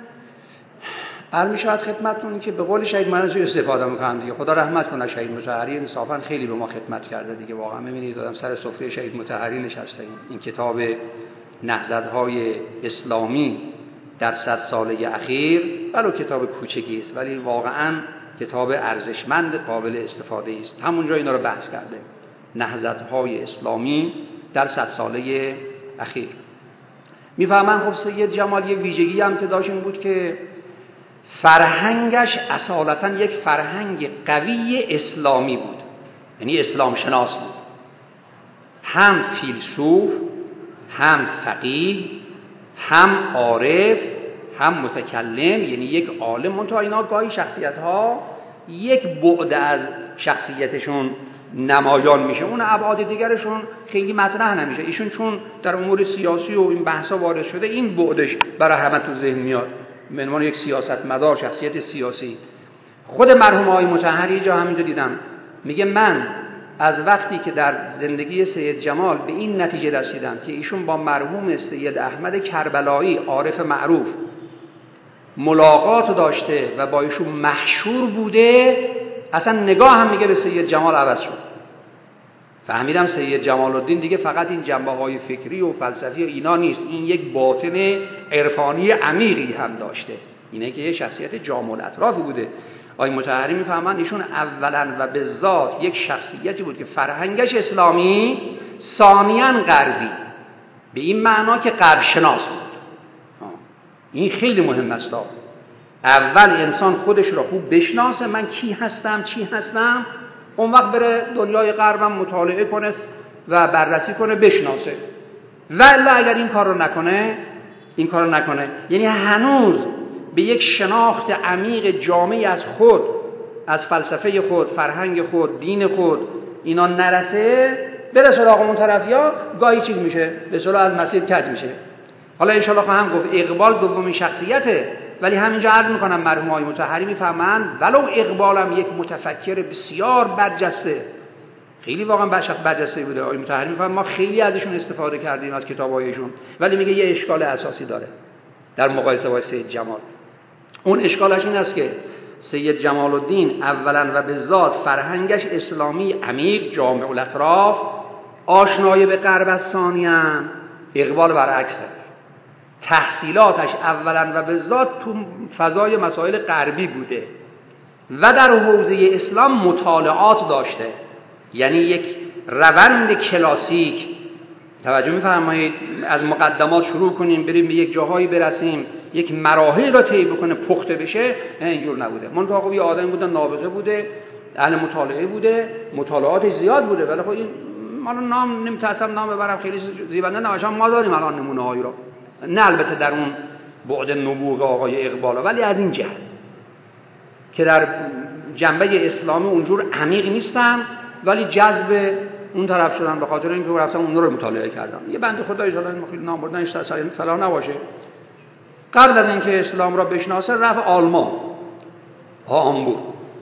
میشه از خدمتتون که به قول شهید مطهری استفاده می‌کنم دیگه، خدا رحمت کنه شهید مطهری، انصافاً خیلی به ما خدمت کرده دیگه. واقعا می‌بینید آدم سر سفره شهید مطهری نشسته. این کتاب نهضت‌های اسلامی در 100 ساله اخیر، ولو کتاب کوچکی است ولی واقعاً کتاب ارزشمند قابل استفاده است. همونجا اینا رو بحث کرده، نهضت‌های اسلامی در 100 ساله اخیر. میفهمن خب سید جمال یک ویژگی هم که داشت این بود که فرهنگش اصالتاً یک فرهنگ قوی اسلامی بود، یعنی اسلام شناس بود، هم فیلسوف، هم فقیه، هم عارف، هم متکلم، یعنی یک عالم. منتها اینا گاهی شخصیت‌ها یک بعد از شخصیتشون نمایان میشه، اون ابعاد دیگرشون خیلی مطرح نمیشه. ایشون چون در امور سیاسی و این بحثا وارد شده، این بعدش برای همه تو ذهن میاد به عنوان یک سیاستمدار، شخصیت سیاسی. خود مرحوم آقای مطهری جا همینجا دیدم، میگه من از وقتی که در زندگی سید جمال به این نتیجه رسیدم که ایشون با مرحوم سید احمد کربلایی عارف معروف ملاقات داشته و با ایشون محشور بوده، اصلا نگاه هم میگه به سید جمال عوض شد. فهمیدم سید جمال الدین دیگه فقط این جنبه‌های فکری و فلسفی و اینا نیست، این یک باطن عرفانی عمیقی هم داشته، اینه که یه شخصیت جامع الاطرافی بوده. آقای مطهری میفهمن ایشون اولا و به ذات یک شخصیتی بود که فرهنگش اسلامی، ثانیاً غربی، به این معنا که غرب شناس بود. این خیلی مهم است. اول انسان خودش را خوب بشناسه، من کی هستم، چی هستم، اون وقت بره دنیای غربم مطالعه کنه و بررسی کنه، بشناسه. ولی اگر این کار رو نکنه، یعنی هنوز به یک شناخت عمیق جامعی از خود، از فلسفه خود، فرهنگ خود، دین خود اینا نرسه، بره سراغ اون طرفیا، گاهی چیز میشه، به اصطلاح از مسیر کج میشه. حالا ان شاءالله خواهم گفت اقبال دومین شخصیته، ولی همینجا عرض میکنم مرحوم آقای مطهری میفهمن ولو اقبالم یک متفکر بسیار برجسته، خیلی واقعا برجسته بوده، آقای مطهری میفهمن ما خیلی ازشون استفاده کردیم از کتابایشون، ولی میگه یه اشکال اساسی داره در مقایسه با سید جمال. اون اشکالش این است که سید جمال الدین اولا و به ذات فرهنگش اسلامی عمیق جامع الاطراف، آشنای به غرب است. ثانیاً اقبال برعکسه، تحصیلاتش اولا و به ذات تو فضای مسائل غربی بوده و در حوزه اسلام مطالعات داشته، یعنی یک روند کلاسیک. توجه می‌فرمایید؟ از مقدمات شروع کنیم بریم به یک جاهایی برسیم، یک مراحل را طی بکنه، پخته بشه، اینجور نبوده. منتها خب یه آدم بوده، نابغه بوده، اهل مطالعه بوده، مطالعاتش زیاد بوده، ولی خب این مالو نام نمی‌تونم نام ببرم، خیلی زیبنده نباشه. ما داریم الان نمونه‌هایی رو، نه البته در اون بعد نبوغ آقای اقبال، ولی از این جهت که در جنبه اسلامی اونجور عمیق نیستن، ولی جذب اون طرف شدن به خاطر اینکه رفتن اون رو مطالعه کردن. یه بنده خدایی شدن خیلی نام بردنش صلاح نباشه، قبل از اینکه اسلام را بشناسه رفت آلمان، هامبورگ،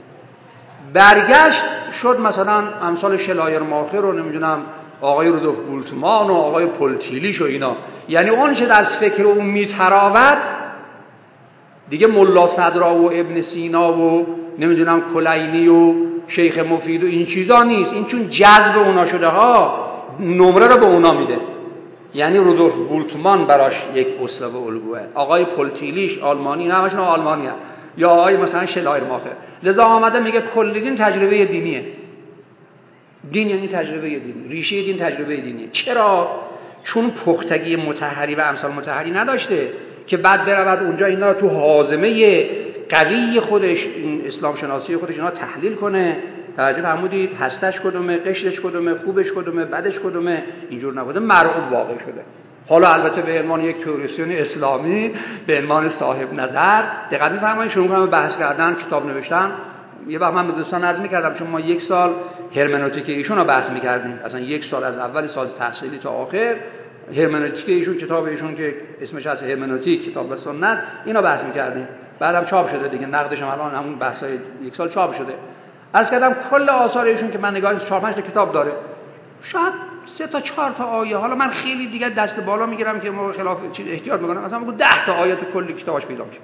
برگشت شد مثلا امثال شلایر ماخر رو نمیدونم آقای رودولف بولتمان و آقای پلتیلیش و اینا، یعنی اون چه از فکر اون میتراود دیگه ملا صدرا و ابن سینا و نمیدونم کلینی و شیخ مفید و این چیزا نیست. این چون جذب اونا شده ها، نمره رو به اونا میده. یعنی رودولف بولتمان براش یک اسوه و الگوه، آقای پلتیلیش آلمانی، همشون آلمانی هست، یا آقای مثلا شلایر ماخر. لذا آمده میگه کل دین تجربه دینیه. دین یعنی تجربه دینی، ریشه دین تجربه دینیه. چرا؟ چون پختگی مطهری و امثال مطهری نداشته که بعد برود اونجا اینا رو تو حازمه قوی خودش، این اسلام شناسی خودش اینا تحلیل کنه. توجه فرمودید؟ هستش کدومه، قشرش کدومه، خوبش کدومه، بدش کدومه، اینجور نبوده، مرعوب واقع شده. حالا البته به عنوان یک تئوریسین اسلامی، به عنوان صاحب نظر، دقت می‌فرمایید شروع کنم بحث کردن، کتاب نوشتن. یه وقت من به دوستان عرض می‌کردم چون ما یک سال هرمنوتیک ایشون رو بحث می‌کردیم، اصلا یک سال از اول سال تحصیلی تا آخر هرمنوتیک ایشون، کتاب ایشون که اسمش از هرمنوتیک کتاب و سنت، اینا بحث می‌کردیم. بعدم چاپ شده دیگه، نقدش هم الان همون بحثای یک سال چاپ شده. عرض کردم کل آثار ایشون که من نگاه 4-5 تا کتاب داره، شاید 3 تا 4 تا آیه، حالا من خیلی دیگه دست بالا میگیرم که ما خلاف چیز احتیاط میکنم، مثلا بگو 10 تا آیه تو کلی کتابش پیدا میشه.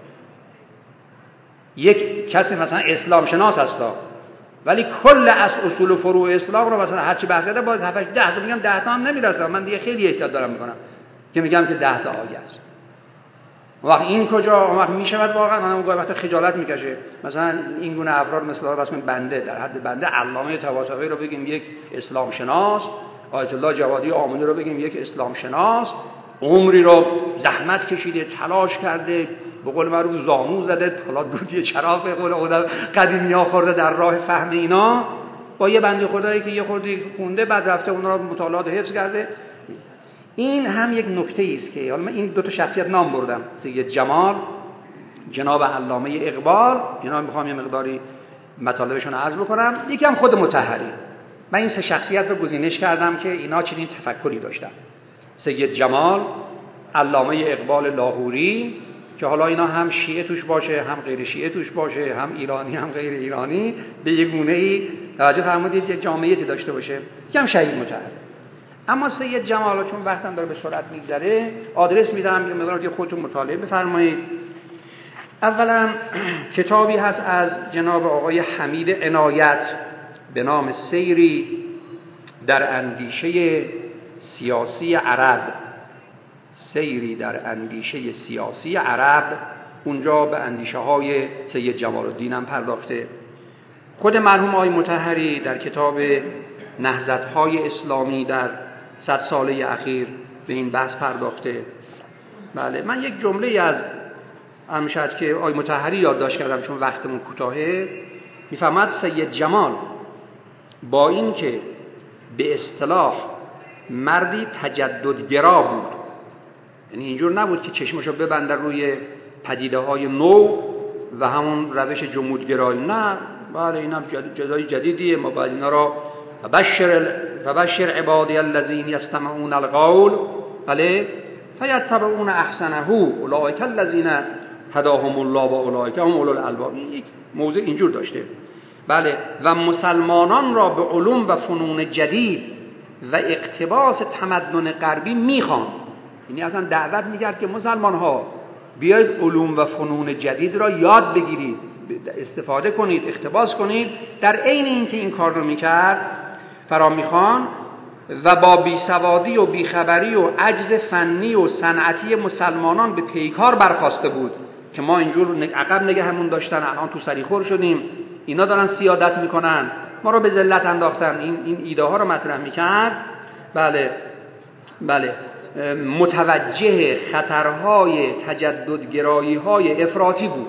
یک کسی مثلا اسلام شناس هستا، ولی کل از اصول و فروع اسلام رو مثلا هر چی بحث کرده باز 7-10 تا میگم 10 تا هم نمیرسه، من دیگه خیلی احتیاط دارم میکنم که میگم که 10 تا آیه است. وقت این کجا وقت میشود واقعا من اون وقت خجالت میکشه مثلا این گونه افراد مثل رسم بنده، در حد بنده علامه طباطبایی رو بگیم یک اسلام شناس، آیت الله جوادی آملی رو بگیم یک اسلام شناس، عمری رو زحمت کشیده، تلاش کرده، به قول معروف زانو زده، حالا دودی چراغ به قول قدیمی‌ها خورده در راه فهم اینا، با یه بنده خدایی که یه خودی خونده بعد رفته اونها رو مطالعات حفظ کرده. این هم یک نکته است که حالا من این 2 تا شخصیت نام بردم، سید جمال، جناب علامه اقبال، اینا میخوام یه مقداری مطالبشون عرض بکنم، یکی هم خود مطهری. من این 3 شخصیت رو گزینش کردم که اینا چنین تفکری داشتن. سید جمال، علامه اقبال لاهوری که حالا اینا هم شیعه توش باشه، هم غیر شیعه توش باشه، هم ایرانی هم غیر ایرانی، به یک گونه‌ای توجه فرمودید یک جامعیتی داشته باشه، یکم شهید مطهری. اما سید جمال چون وقتم داره به سرعت میگذره، آدرس میدم یه مقدار خودتون مطالعه بفرمایید. اولا کتابی هست از جناب آقای حمید عنایت به نام سیری در اندیشه سیاسی عرب. سیری در اندیشه سیاسی عرب، اونجا به اندیشه های سید جمال الدین هم پرداخته. خود مرحوم آقای مطهری در کتاب نهضت‌های اسلامی در 100 ساله اخیر به این بحث پرداخته. بله، من یک جمله از امشد که آقای مطهری یادداشت کردم چون وقتمون کوتاهه. میفهمد سید جمال با این که به اصطلاح مردی تجددگرا بود، یعنی اینجور نبود که چشمشو ببنده روی پدیده‌های نو و همون روش جمودگرایی، نه، بله اینا جدای جدیدیه، ما باید اینا را فبشر عبادی الذین یستمعون القول بله فیتبعون احسنه اولئک الذین هداهم الله و اولئک هم اولو الالباب. یک موضوع اینجور داشته. بله، و مسلمانان را به علوم و فنون جدید و اقتباس تمدن غربی میخوان، یعنی اصلا دعوت میکرد که مسلمان ها بیایید علوم و فنون جدید را یاد بگیرید، استفاده کنید، اقتباس کنید. در عین اینکه این کار رو میکرد فرا میخوان و با بیسوادی و بیخبری و عجز فنی و صنعتی مسلمانان به پیکار برخاسته بود که ما اینجور عقب نگهمون داشتن، الان تو سریخور شدیم، اینا دارن سیادت میکنن، ما رو به ذلت انداختن. این ایده ها رو مطرح میکرد. بله بله، متوجه خطرهای تجددگرایی‌های افراطی بود.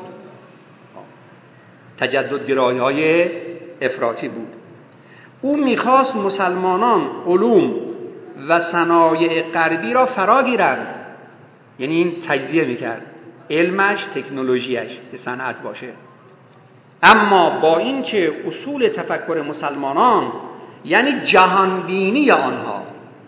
تجددگرایی‌های افراطی بود. او میخواست مسلمانان علوم و صنایع غربی را فرا گیرند، یعنی این تجزیه میکرد، علمش، تکنولوژیش که صنعت باشه، اما با این که اصول تفکر مسلمانان یعنی جهانبینی آنها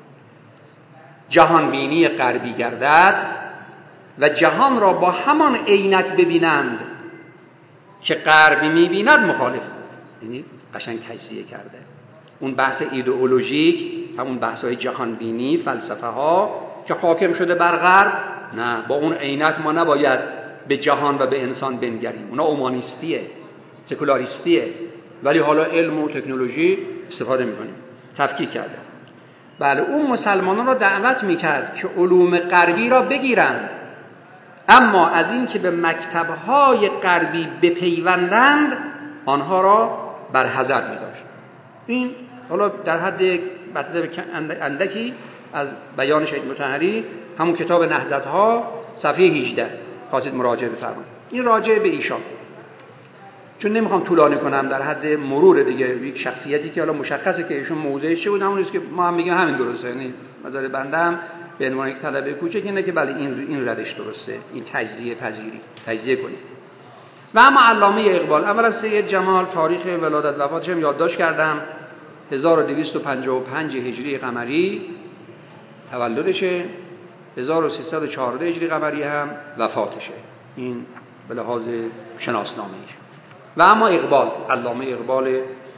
جهانبینی غربی گردد و جهان را با همان عینک ببینند که غرب میبیند مخالف، یعنی قشنگ تجزیه کرده. اون بحث ایدئولوژیک، همون بحث‌های جهانبینی، فلسفه ها که حاکم شده بر غرب، نه، با اون عینک ما نباید به جهان و به انسان بنگریم. اونا اومانیستیه، سکولاریستیه، ولی حالا علم و تکنولوژی استفاده می‌کنیم. تفکیک کرده. بله، اون مسلمانان را دعوت میکرد که علوم غربی را بگیرند، اما از این که به مکتب‌های غربی بپیوندند آنها را بر حذر می‌داشت. این حالا در حد مطلب اندکی از بیان شهید مطهری، همون کتاب نهضت‌ها صفحه 18 خواستید مراجعه بفرمایید. این راجع به ایشان، چون نمیخوام طولانی کنم، در حد مرور دیگه، یک شخصیتی که حالا مشخصه که ایشون موضعش چه بود، همون است که ما هم میگیم همین درسته. یعنی نظر بندم به عنوان یک طلبه کوچک اینه که بله این روش درسته، این تجزیه کنید. و اما علامه اقبال، اولا سید جمال تاریخ ولادت وفاتش هم یادداشت کردم، 1255 هجری قمری تولدشه، 1314 هجری قمری هم وفاتشه. این به لحاظ شناسنامه‌ایش. و اما اقبال، علامه اقبال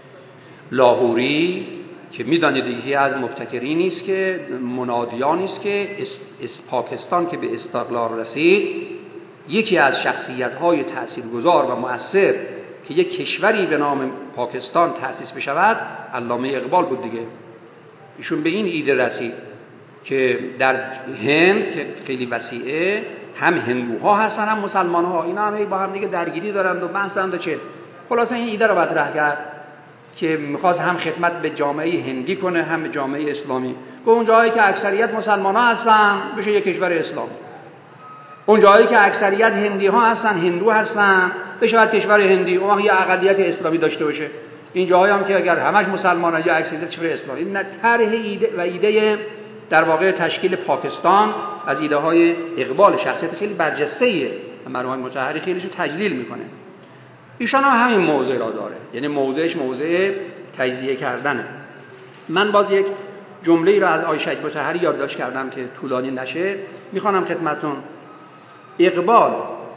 لاهوری که میدانید یکی از مبتکرینی است که منادیانی است که پاکستان که به استقلال رسید، یکی از شخصیت‌های تاثیرگذار و مؤثر که یک کشوری به نام پاکستان تأسیس بشود علامه اقبال بود دیگه. ایشون به این ایده رسید که در هند که خیلی وسیعه، هم هندوها هستن هم مسلمان‌ها، اینا هم با هم دیگه درگیری دارند و بحثند و چه. خلاصه این ایده رو مطرح کرد که میخواد هم خدمت به جامعه هندی کنه هم به جامعه اسلامی. که اون جایی که اکثریت مسلمان‌ها هستن بشه یک کشور اسلامی، اون جایی که اکثریت هندی‌ها هستن، هندو هستن، بشه کشور هندی، اون یه اقلیت اسلامی داشته باشه. این جایی هم که اگر همش مسلمان‌ها یا اکثریت کشور اسلامی. این طرح ایده در واقع تشکیل پاکستان از ایده های اقبال، شخصیت خیلی برجسته‌ایه، مرحوم مطهری خیلیشو تجلیل میکنه. ایشان هم همین موضوع را داره، یعنی موضوعش موضوع تجزیه کردنه. من باز یک جمله‌ای را از آقای شهید مطهری یادداشت کردم که طولانی نشه، میخوانم خدمتتون. اقبال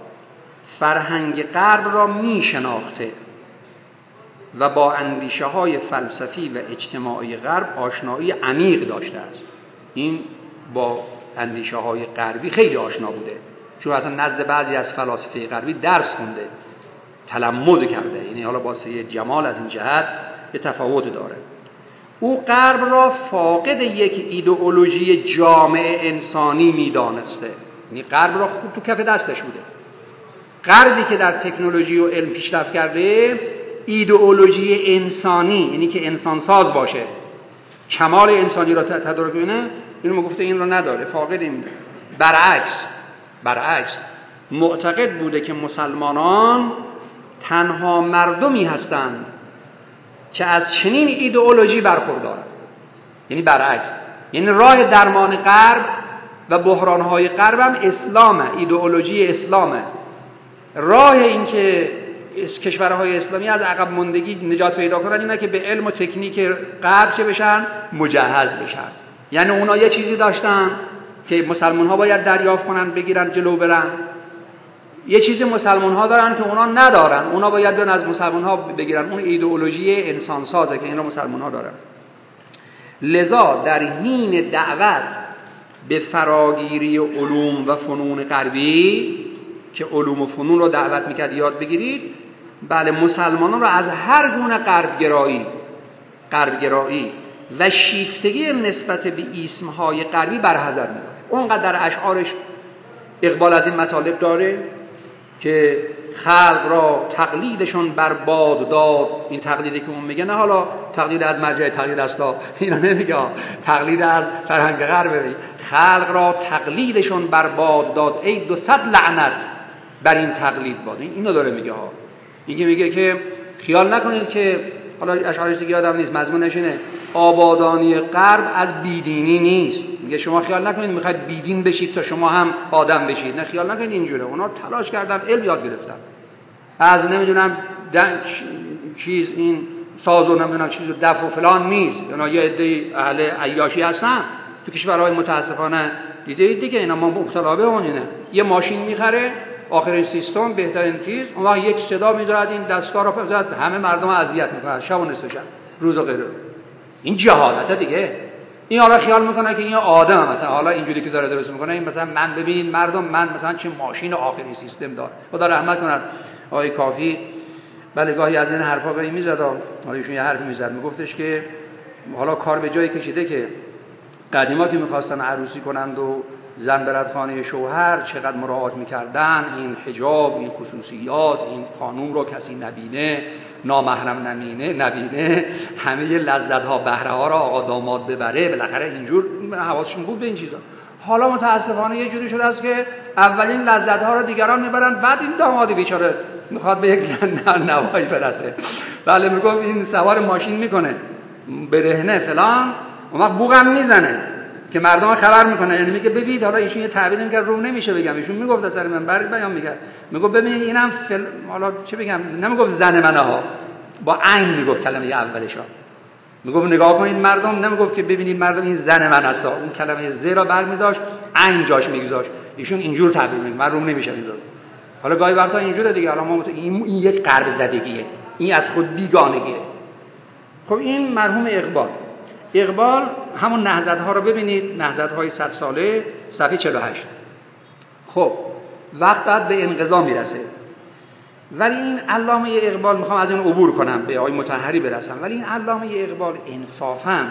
فرهنگ غرب را میشناخته و با اندیشه های فلسفی و اجتماعی غرب آشنایی عمیق داشته است. این با اندیشه های غربی خیلی آشنا بوده، چون اصلا نزد بعضی از فلاسفه غربی درس خونده، تلمذ کرده. یعنی حالا با سید جمال از این جهت یه تفاوت داره. او غرب را فاقد یک ایدئولوژی جامع انسانی میدانسته، یعنی غرب را خوب تو کف دستش بوده. غربی که در تکنولوژی و علم پیشرفت کرده، ایدئولوژی انسانی، یعنی که انسان ساز باشه، کمال انسانی را تدارک کنه، اینو گفته این رو نداره، فاقدیم. برعکس معتقد بوده که مسلمانان تنها مردمی هستند که از چنین ایدئولوژی برخوردارند. یعنی برعکس، یعنی راه درمان غرب و بحرانهای غرب هم اسلامه، ایدئولوژی اسلامه. راه این که کشورهای اسلامی از عقب ماندگی نجات پیدا کنن اینه که به علم و تکنیک غرب چه بشن؟ مجهز بشن. یعنی اونا یه چیزی داشتن که مسلمان ها باید دریافت کنن، بگیرن، جلو برن. یه چیزی مسلمان ها دارن که اونا ندارن، اونا باید برن از مسلمان ها بگیرن. اون ایدئولوژی انسان سازه که اینا مسلمان ها دارن. لذا در حین دعوت به فراگیری علوم و فنون غربی که علوم و فنون رو دعوت میکرد یاد بگیرید، بله مسلمانان رو از هر گونه غربگرایی و شیفتگی نسبت به ایسمهای غربی برحذر می‌داره. اونقدر در اشعارش اقبال از این مطالب داره که خلق را تقلیدشون برباد داد. این تقلیدی که اون میگه، نه حالا تقلید از مرجع تقلید اصلا، اینا نمیگه، تقلید از فرهنگ غربه. خلق را تقلیدشون برباد داد، ای 200 لعنت بر این تقلید باد. اینو داره میگه ها. میگه که خیال نکنید که، حالا اشعارش دیگه یادم نیست مضمونش اینه، آبادانی غرب از بیدینی نیست. میگه شما خیال نکنید میخواید بیدین بشید تا شما هم آدم بشید، نه خیال نکنید اینجوره. اونا تلاش کردن، علم یاد گرفتن، از نمیدونم چیز این ساز و نمیدونم چیز و دف و فلان نیست. اونا یه عده اهل عیاشی هستن تو کشورهای متاسفانه، دیدید دیگه. اینا ما مبتلا به اون اینه، یه ماشین میخره، آخرین سیستم، بهترین چیز، اون یک صدا میذارد، این دستگاه رو بزنید، همه مردم اذیت میکنن شب و نصف شب، روز و غیره. این جهالته دیگه. این حالا خیال میکنه که این آدم مثلا حالا اینجوری که داره درست میکنه، این مثلا من ببین مردم، من مثلا چه ماشین آخرین سیستم دار. خدا رحمت کنه آقای کافی، بله گاهی از این حرفا به این میزد، حالا ایشون یه حرفی میزد، میگفتش که حالا کار به جایی کشیده که قدیما که میخواستن عروسی کنند و زن برد خانه شوهر چقدر مراعات میکردن، این حجاب، این خصوصیات، این قانون رو کسی نبینه، نامحرم نبینه، همه لذت ها بهره ها را آقا داماد ببره، بالاخره اینجور حواسشون بود به این چیزا. حالا متاسفانه یه جوری شده است که اولین لذت ها رو دیگران میبرن، بعد این دامادی بیچاره میخواد به یک نوایی برسه. بله میگم این سوار ماشین میکنه برهنه فلان، اون وقت بوقم میزنه که مردم خبر میکنه. یعنی میگه ببینید، حالا ایشون یه تعبیر میگه رو نمیشه بگم، ایشون میگفت از سر منبر بیان میگه، میگه ببینید اینم حالا چه بگم، نمیگفت زن منه ها، با عین میگفت کلمه اولش ها، میگفت نگاه کنید مردم، نمیگفت که ببینید مردم این زن من است، اون کلمه ز را برمی‌داشت عین جاش میگذاشت. ایشون اینجور تعبیر میگه، من روم نمیشه میذاره. حالا گاهی وقتا اینجوره دیگه. حالا ما این یک غرب زدگیه، این از خود بیگانگیه. خب این مرحوم اقبال همون نهضت ها رو ببینید، نهضت های 100 ساله، صفحه 48. خب وقت بعد به انقضا میرسه، ولی این علامه اقبال، میخوام از این عبور کنم به آقای مطهری برسم، ولی این علامه اقبال انصافاً،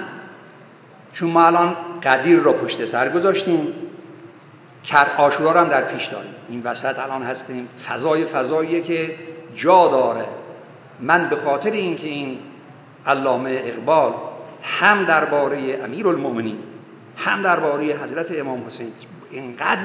چون ما الان قدیر رو پشت سر گذاشتیم، عاشورا رو هم در پیش داریم، این وسط الان هستیم، فضاییه که جا داره. من به خاطر اینکه این علامه اقبال هم درباره امیرالمومنین هم درباره حضرت امام حسین اینقدر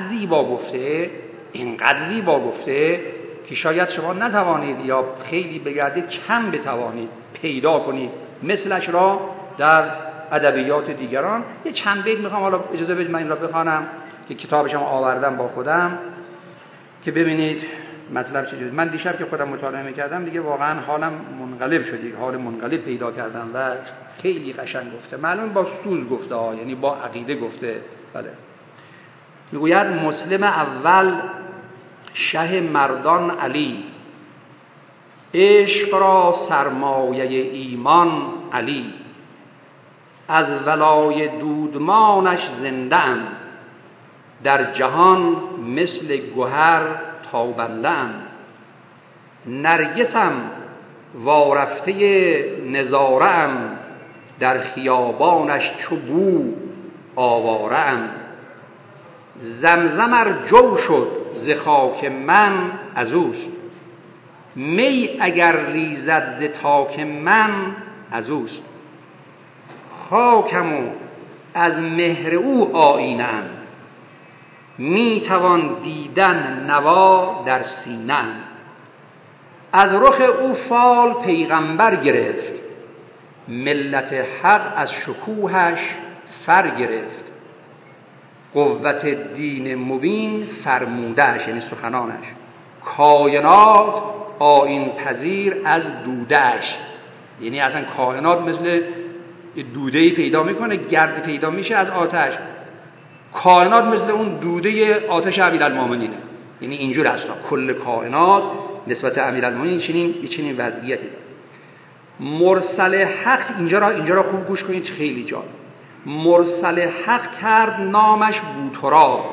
زیبا گفته که شاید شما نتوانید یا خیلی بگردید کم بتوانید پیدا کنید مثلش را در ادبیات دیگران. یه چند بیت میخوام، حالا اجازه بدید من این را بخوانم که کتابشم آوردم با خودم که ببینید مطلب چجوری. من دیشب که خودم مطالعه میکردم دیگه واقعا حالم منقلب شد، حال منقلب پیدا کردم و خیلی قشنگ گفته، معلوم با سوز گفته ها، یعنی با عقیده گفته. بله میگوید مسلم اول شه مردان علی، عشق را سرمایه ایمان علی، از ولای دودمانش زنده ام، در جهان مثل گوهر تابنده ام، نرگسم وارفته نظاره ام، در خیابانش چو بو آواره ام، زمزم ار جو شد ز خاک من از اوست، می اگر ریزد ز تاک من از اوست، خاکم و از مهر او آیینم، می توان دیدن نوا در سینم. از رخ او فال پیغمبر گرفت، ملت حق از شکوهش فر گرفت. قوت دین مبین فرمودهش، یعنی سخنانش، کائنات آیین پذیر از دودهش. یعنی اصلا کائنات مثل دوده‌ای پیدا میکنه، گرد پیدا میشه از آتش. کائنات مثل اون دوده آتش امیرالمومنینه. یعنی اینجور اصلا کل کائنات نسبت امیرالمومنین چنین وضعیتی. مرسل حق، اینجا را خوب گوش کنید، خیلی جالب. مرسل حق کرد نامش بوتراب،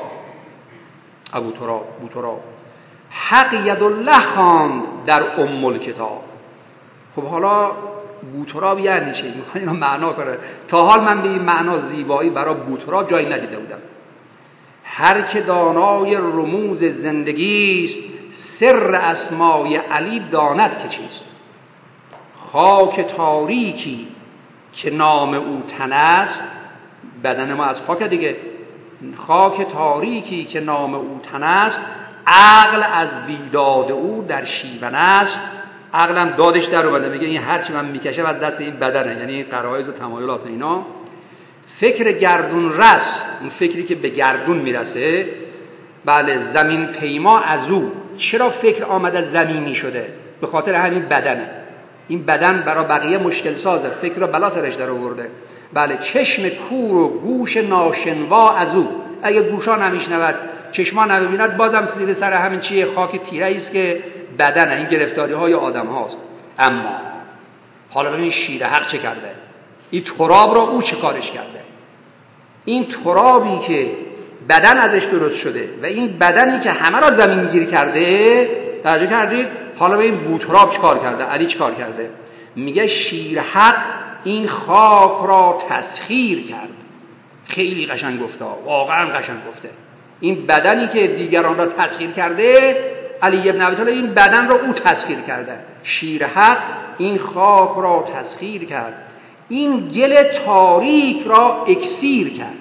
بوتراب. حق یدالله خواند در ام الکتاب. خب حالا بوتراب یعنی چی؟ میخوام اینو معنا کنه. تا حال من به این معنا زیبایی برای بوتراب جایی ندیده بودم. هر که دانای رموز زندگی است، سر اسمای علی داند که چیست. خاک تاریکی که نام او تن است، بدن ما از خاک دیگه، خاک تاریکی که نام او تن است، عقل از بیداد او در شیون است. عقلم دادش در اومده، میگه این هر چی من میکشم از دست این بدنه، یعنی غرایز و تمایلات اینا. فکر گردون رس، اون فکری که به گردون میرسه، بله، زمین پیما از او. چرا فکر آمده زمینی شده؟ به خاطر همین بدنه. این بدن برای بقیه مشکل سازه، فکر رو بلا سرش در آورده. بله، چشم کور و گوش ناشنوا از او. اگه گوشا نمیشنود، چشما نمیبیند، بازم زیر سر همین چیه؟ خاک تیره است که بدنه. این گرفتاری های آدم هاست. اما حالا ببین شیر حق چه کرده. این تراب را او چه کارش کرده. این ترابی که بدن ازش درست شده و این بدنی که همه را زمین گیر کرده، توجه کردید؟ حالا به این بوتراب چه کار کرده؟ علی چه کار کرده؟ میگه شیر حق این خاک را تسخیر کرد. خیلی قشنگ گفته، واقعا قشنگ گفته. این بدنی که دیگران را تسخیر کرده، علی ابن ابی طالب این بدن را او تسخیر کرده. شیر حق این خاک را تسخیر کرد، این گل تاریک را اکسیر کرد.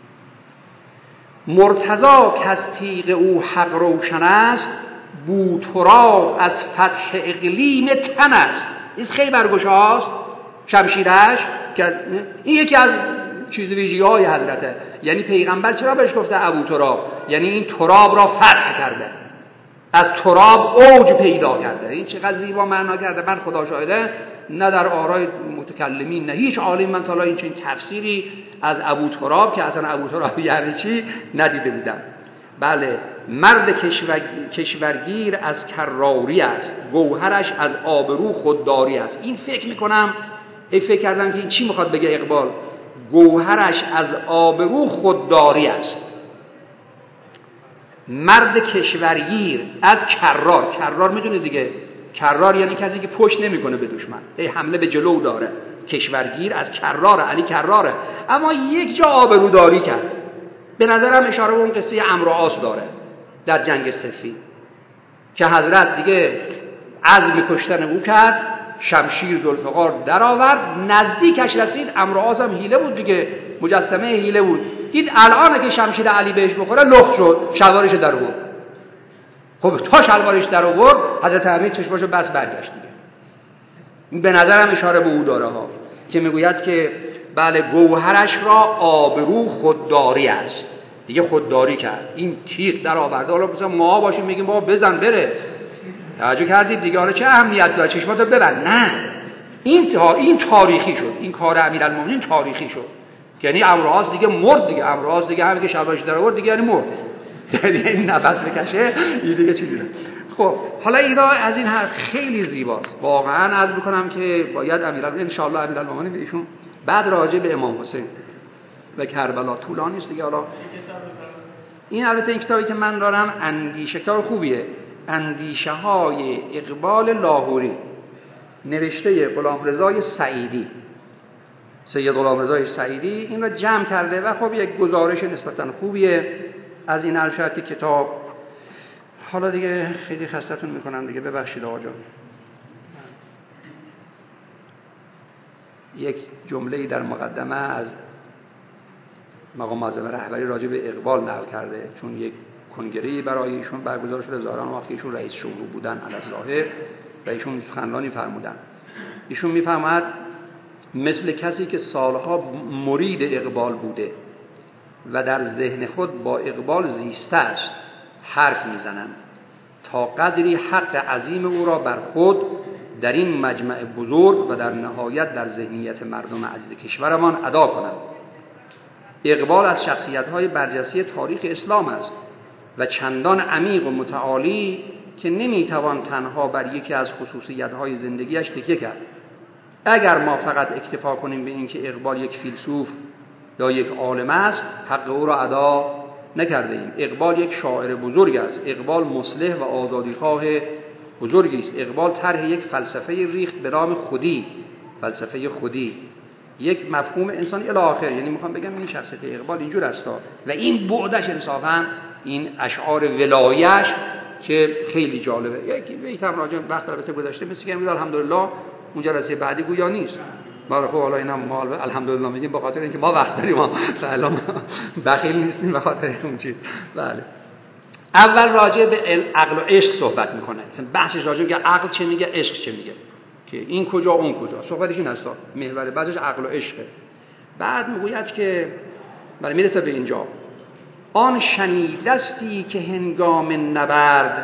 مرتضی که از تیغ او حق روشن است، بوتراب از فتح اقلیم تن است. این خیلی برگشاست شمشیرش، که این یکی از چیز ویژگی‌های حضرته. یعنی پیغمبر چرا بهش گفته ابو تراب؟ یعنی این تراب را فتح کرده، از تراب اوج پیدا کرده. این چقدر زیبا معنا کرده. من خدا شاهده، نه در آرای متکلمین، نه هیچ عالم من تا این چنین تفسیری از ابو تراب، که اصلا ابو تراب یعنی چی، ندیده بودم. بله، مرد کشورگیر از کراری است، گوهرش از آبرو خودداری است. این فکر میکنم، فکر کردم که این چی میخواد بگه اقبال. گوهرش از آبرو خودداری است. مرد کشورگیر از کرار میدونه دیگه. کرار یعنی کسی که پشت نمیکنه به دشمن، حمله به جلو داره. کشورگیر از کراره، علی کراره. اما یک جا آبروداری کرد. به نظرم اشاره به اون قصه عمرو و عاص داره در جنگ صفین، که حضرت دیگه عزم کشتن او کرد، شمشیر ذوالفقار در آورد، نزدیکش رسید. عمرو و عاص هم حیله بود دیگه، مجسمه حیله بود. دید الان که شمشیر علی بهش بخوره لخت شد، شلوارش در آورد. خب تا شلوارش در آورد، حضرت امیر چشماشو بس برگشت دیگه. به نظرم اشاره به او داره ها، که میگوید که بله، گوهرش را آبرو خودداری است. دیگه خودداری کرد، این تیغ در آورده. حالا مثلا ما باشیم میگیم بابا بزن بره، توجه کردید دیگه، حالا چه اهمیت داره، چشماتو ببند. نه، این تاریخی شد. این کار امیرالمومنین تاریخی شد. یعنی عمرو و عاص دیگه مرد دیگه. عمرو و عاص دیگه همین که شلوارش در آورد دیگه یعنی مرد. یعنی این نفس بکشه این دیگه چیزی نه. خب حالا اینا از این حرف خیلی زیباست. واقعا عرض می‌کنم که باید امیرالمومنین ان شاءالله امیرالمومنین بهشون بعد راجع به امام حسین و کربلا طولانی است دیگه. حالا این البته این کتابی که من دارم اندیشه، کتاب خوبیه، اندیشه های اقبال لاهوری، نوشته غلامرضای سعیدی، سید غلامرضای سعیدی این را جمع کرده و خب یک گزارش نسبتاً خوبیه از این الشات کتاب. حالا دیگه خیلی خستتون میکنم دیگه، ببخشید آقا جان. یک جمله‌ای در مقدمه از مقام معظم رهبری راجع به اقبال نقل کرده، چون یک کنگره‌ای برای ایشون برگزار شده زاران وقتی ایشون رئیس شورا بودن علی الظاهر و ایشون سخنرانی فرمودن. ایشون میفهمد مثل کسی که سالها مرید اقبال بوده و در ذهن خود با اقبال زیسته است حرف میزنند تا قدری حق عظیم او را بر خود در این مجمع بزرگ و در نهایت در ذهنیت مردم عزیز کشورمان ادا کنند. اقبال از شخصیت‌های برجسته تاریخ اسلام است و چندان عمیق و متعالی که نمیتوان تنها بر یکی از خصوصیت‌های زندگیش تکیه کرد. اگر ما فقط اکتفا کنیم به اینکه اقبال یک فیلسوف یا یک عالم است، حق او را ادا نکرده ایم. اقبال یک شاعر بزرگ است. اقبال مصلح و آزادیخواه بزرگی است. اقبال طرح یک فلسفه ریخت به نام خودی، فلسفه خودی، یک مفهوم انسانی الی آخر. یعنی میخوام بگم این شخصیت اقبال اینجور است و این بعدش انصافا این اشعار ولایش که خیلی جالبه. یکی بیتم راجع وقت البته گذشته مثل که میگم الحمدلله اون جلسه بعدی گویا نیست. ما خب حالا اینا ما الحمدلله میگیم به خاطر اینکه ما وقت داریم، ما سلام بخیل نیستیم به خاطر اون چیز. بله. اول راجع به عقل و عشق صحبت میکنه. بحثش راجع به عقل چه میگه، عشق چه میگه، که این کجا اون کجا. صحبتش این است، محور بعدش عقل و عشقه. بعد میگوید که برای میرسه به اینجا: آن شنیدستی که هنگام نبرد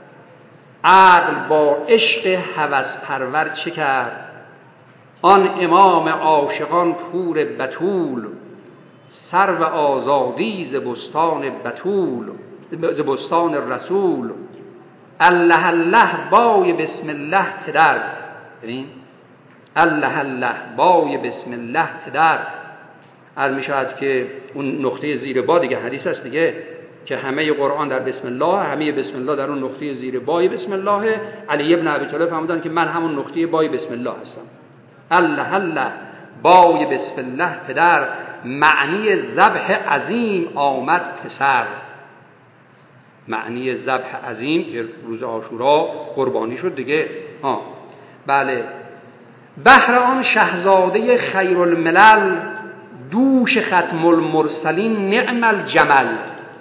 عقل با عشق هوس پرور چه کرد. آن امام عاشقان پور بتول سرو آزادی ز بستان بتول ز بستان رسول. الله الله بای بسم الله تدر. ببین الله الله بای بسم الله تدر. عرض می شود که اون نقطه زیر با دیگه حدیث است دیگه که همه قرآن در بسم الله، همه بسم الله در اون نقطه زیر بای بسم الله. علی ابن ابی طالب فرمودن که من همون نقطه بای بسم الله هستم. الله الله بای بسم الله پدر، معنی ذبح عظیم آمد پسر. معنی ذبح عظیم که روز عاشورا قربانی شد دیگه. بله. بهر آن شهزاده خیرالملل دوش ختم المرسلین نعم الجمل.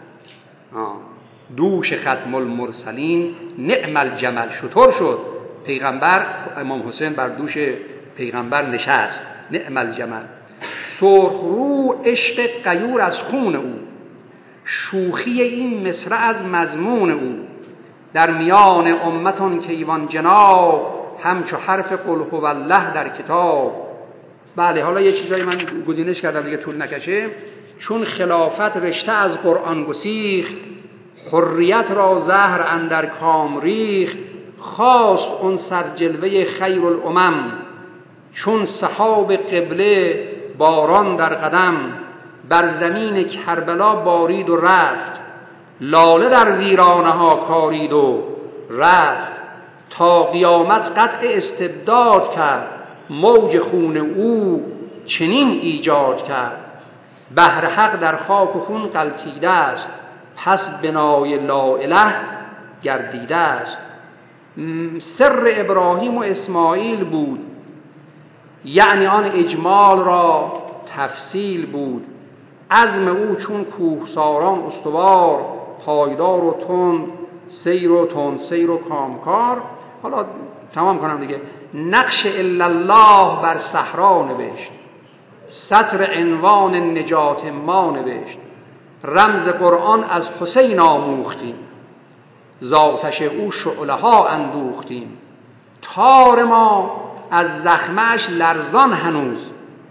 دوش ختم المرسلین نعم الجمل. شطور شد پیغمبر، امام حسین بر دوش پیغمبر نشست. نعم الجمل. سرخ رو عشق غیور از خون او، شوخی این مصرع از مضمون او. در میان امتان کیوان جناب، همچو حرف قل هو الله در کتاب. بله. حالا یه چیزایی من گزینش کردم دیگه طول نکشه. چون خلافت رشته از قرآن گسیخت، حریت را زهر اندر کام ریخت. خواست اون سر جلوه خیر الامم، چون سحاب قبله باران در قدم. بر زمین کربلا بارید و رفت، لاله در ویرانه ها کارید و رفت. تا قیامت قطع استبداد کرد، موج خون او چنین ایجاد کرد. بحر حق در خاک و خون غلتیده است، پس بنای لا اله گردیده است. سر ابراهیم و اسماعیل بود، یعنی آن اجمال را تفصیل بود. عزم او چون کوهساران استوار، پایدار و تند سیر و کامکار. حالا تمام کنم دیگه. نقش الا الله بر صحرا نوشت، سطر عنوان نجات ما نوشت. رمز قرآن از حسین آموختیم، ذاتش او شعله ها اندوختیم. تار ما از زخمش لرزان هنوز،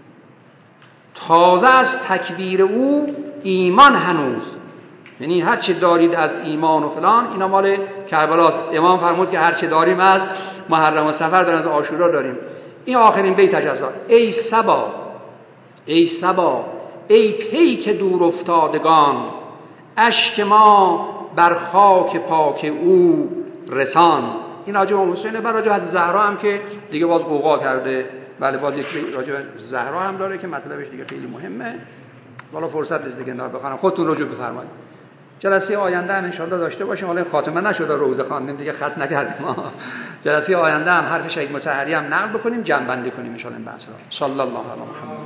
تازه از تکبیر او ایمان هنوز. یعنی هر چه دارید از ایمان و فلان اینا مال کربلاست. امام فرمود که هر چه داریم از محرم و سفر داریم، از عاشورا داریم. این آخرین بیتش است: ای صبا ای صبا ای پیک دور افتادگان، اشک ما بر خاک پاک او رسان. این راجع به حسین، بر راجع به زهرا هم که دیگه باز قوقا کرده. بله باز یک راجع به زهرا هم داره که مطلبش دیگه خیلی مهمه. والا فرصت نیست دیگه اینا بخونم، خودتون رجوع بفرمایید. جلسه آینده هم ان شاءالله داشته باشیم. حالا خاتمه نشده، روزه خواندیم دیگه، ختم نکردیم. جلسه آینده هم حرف شیخ مطهری هم نقل بکنیم، جمع بندی کنیم ان شاء الله. صلی الله علیه و محمد.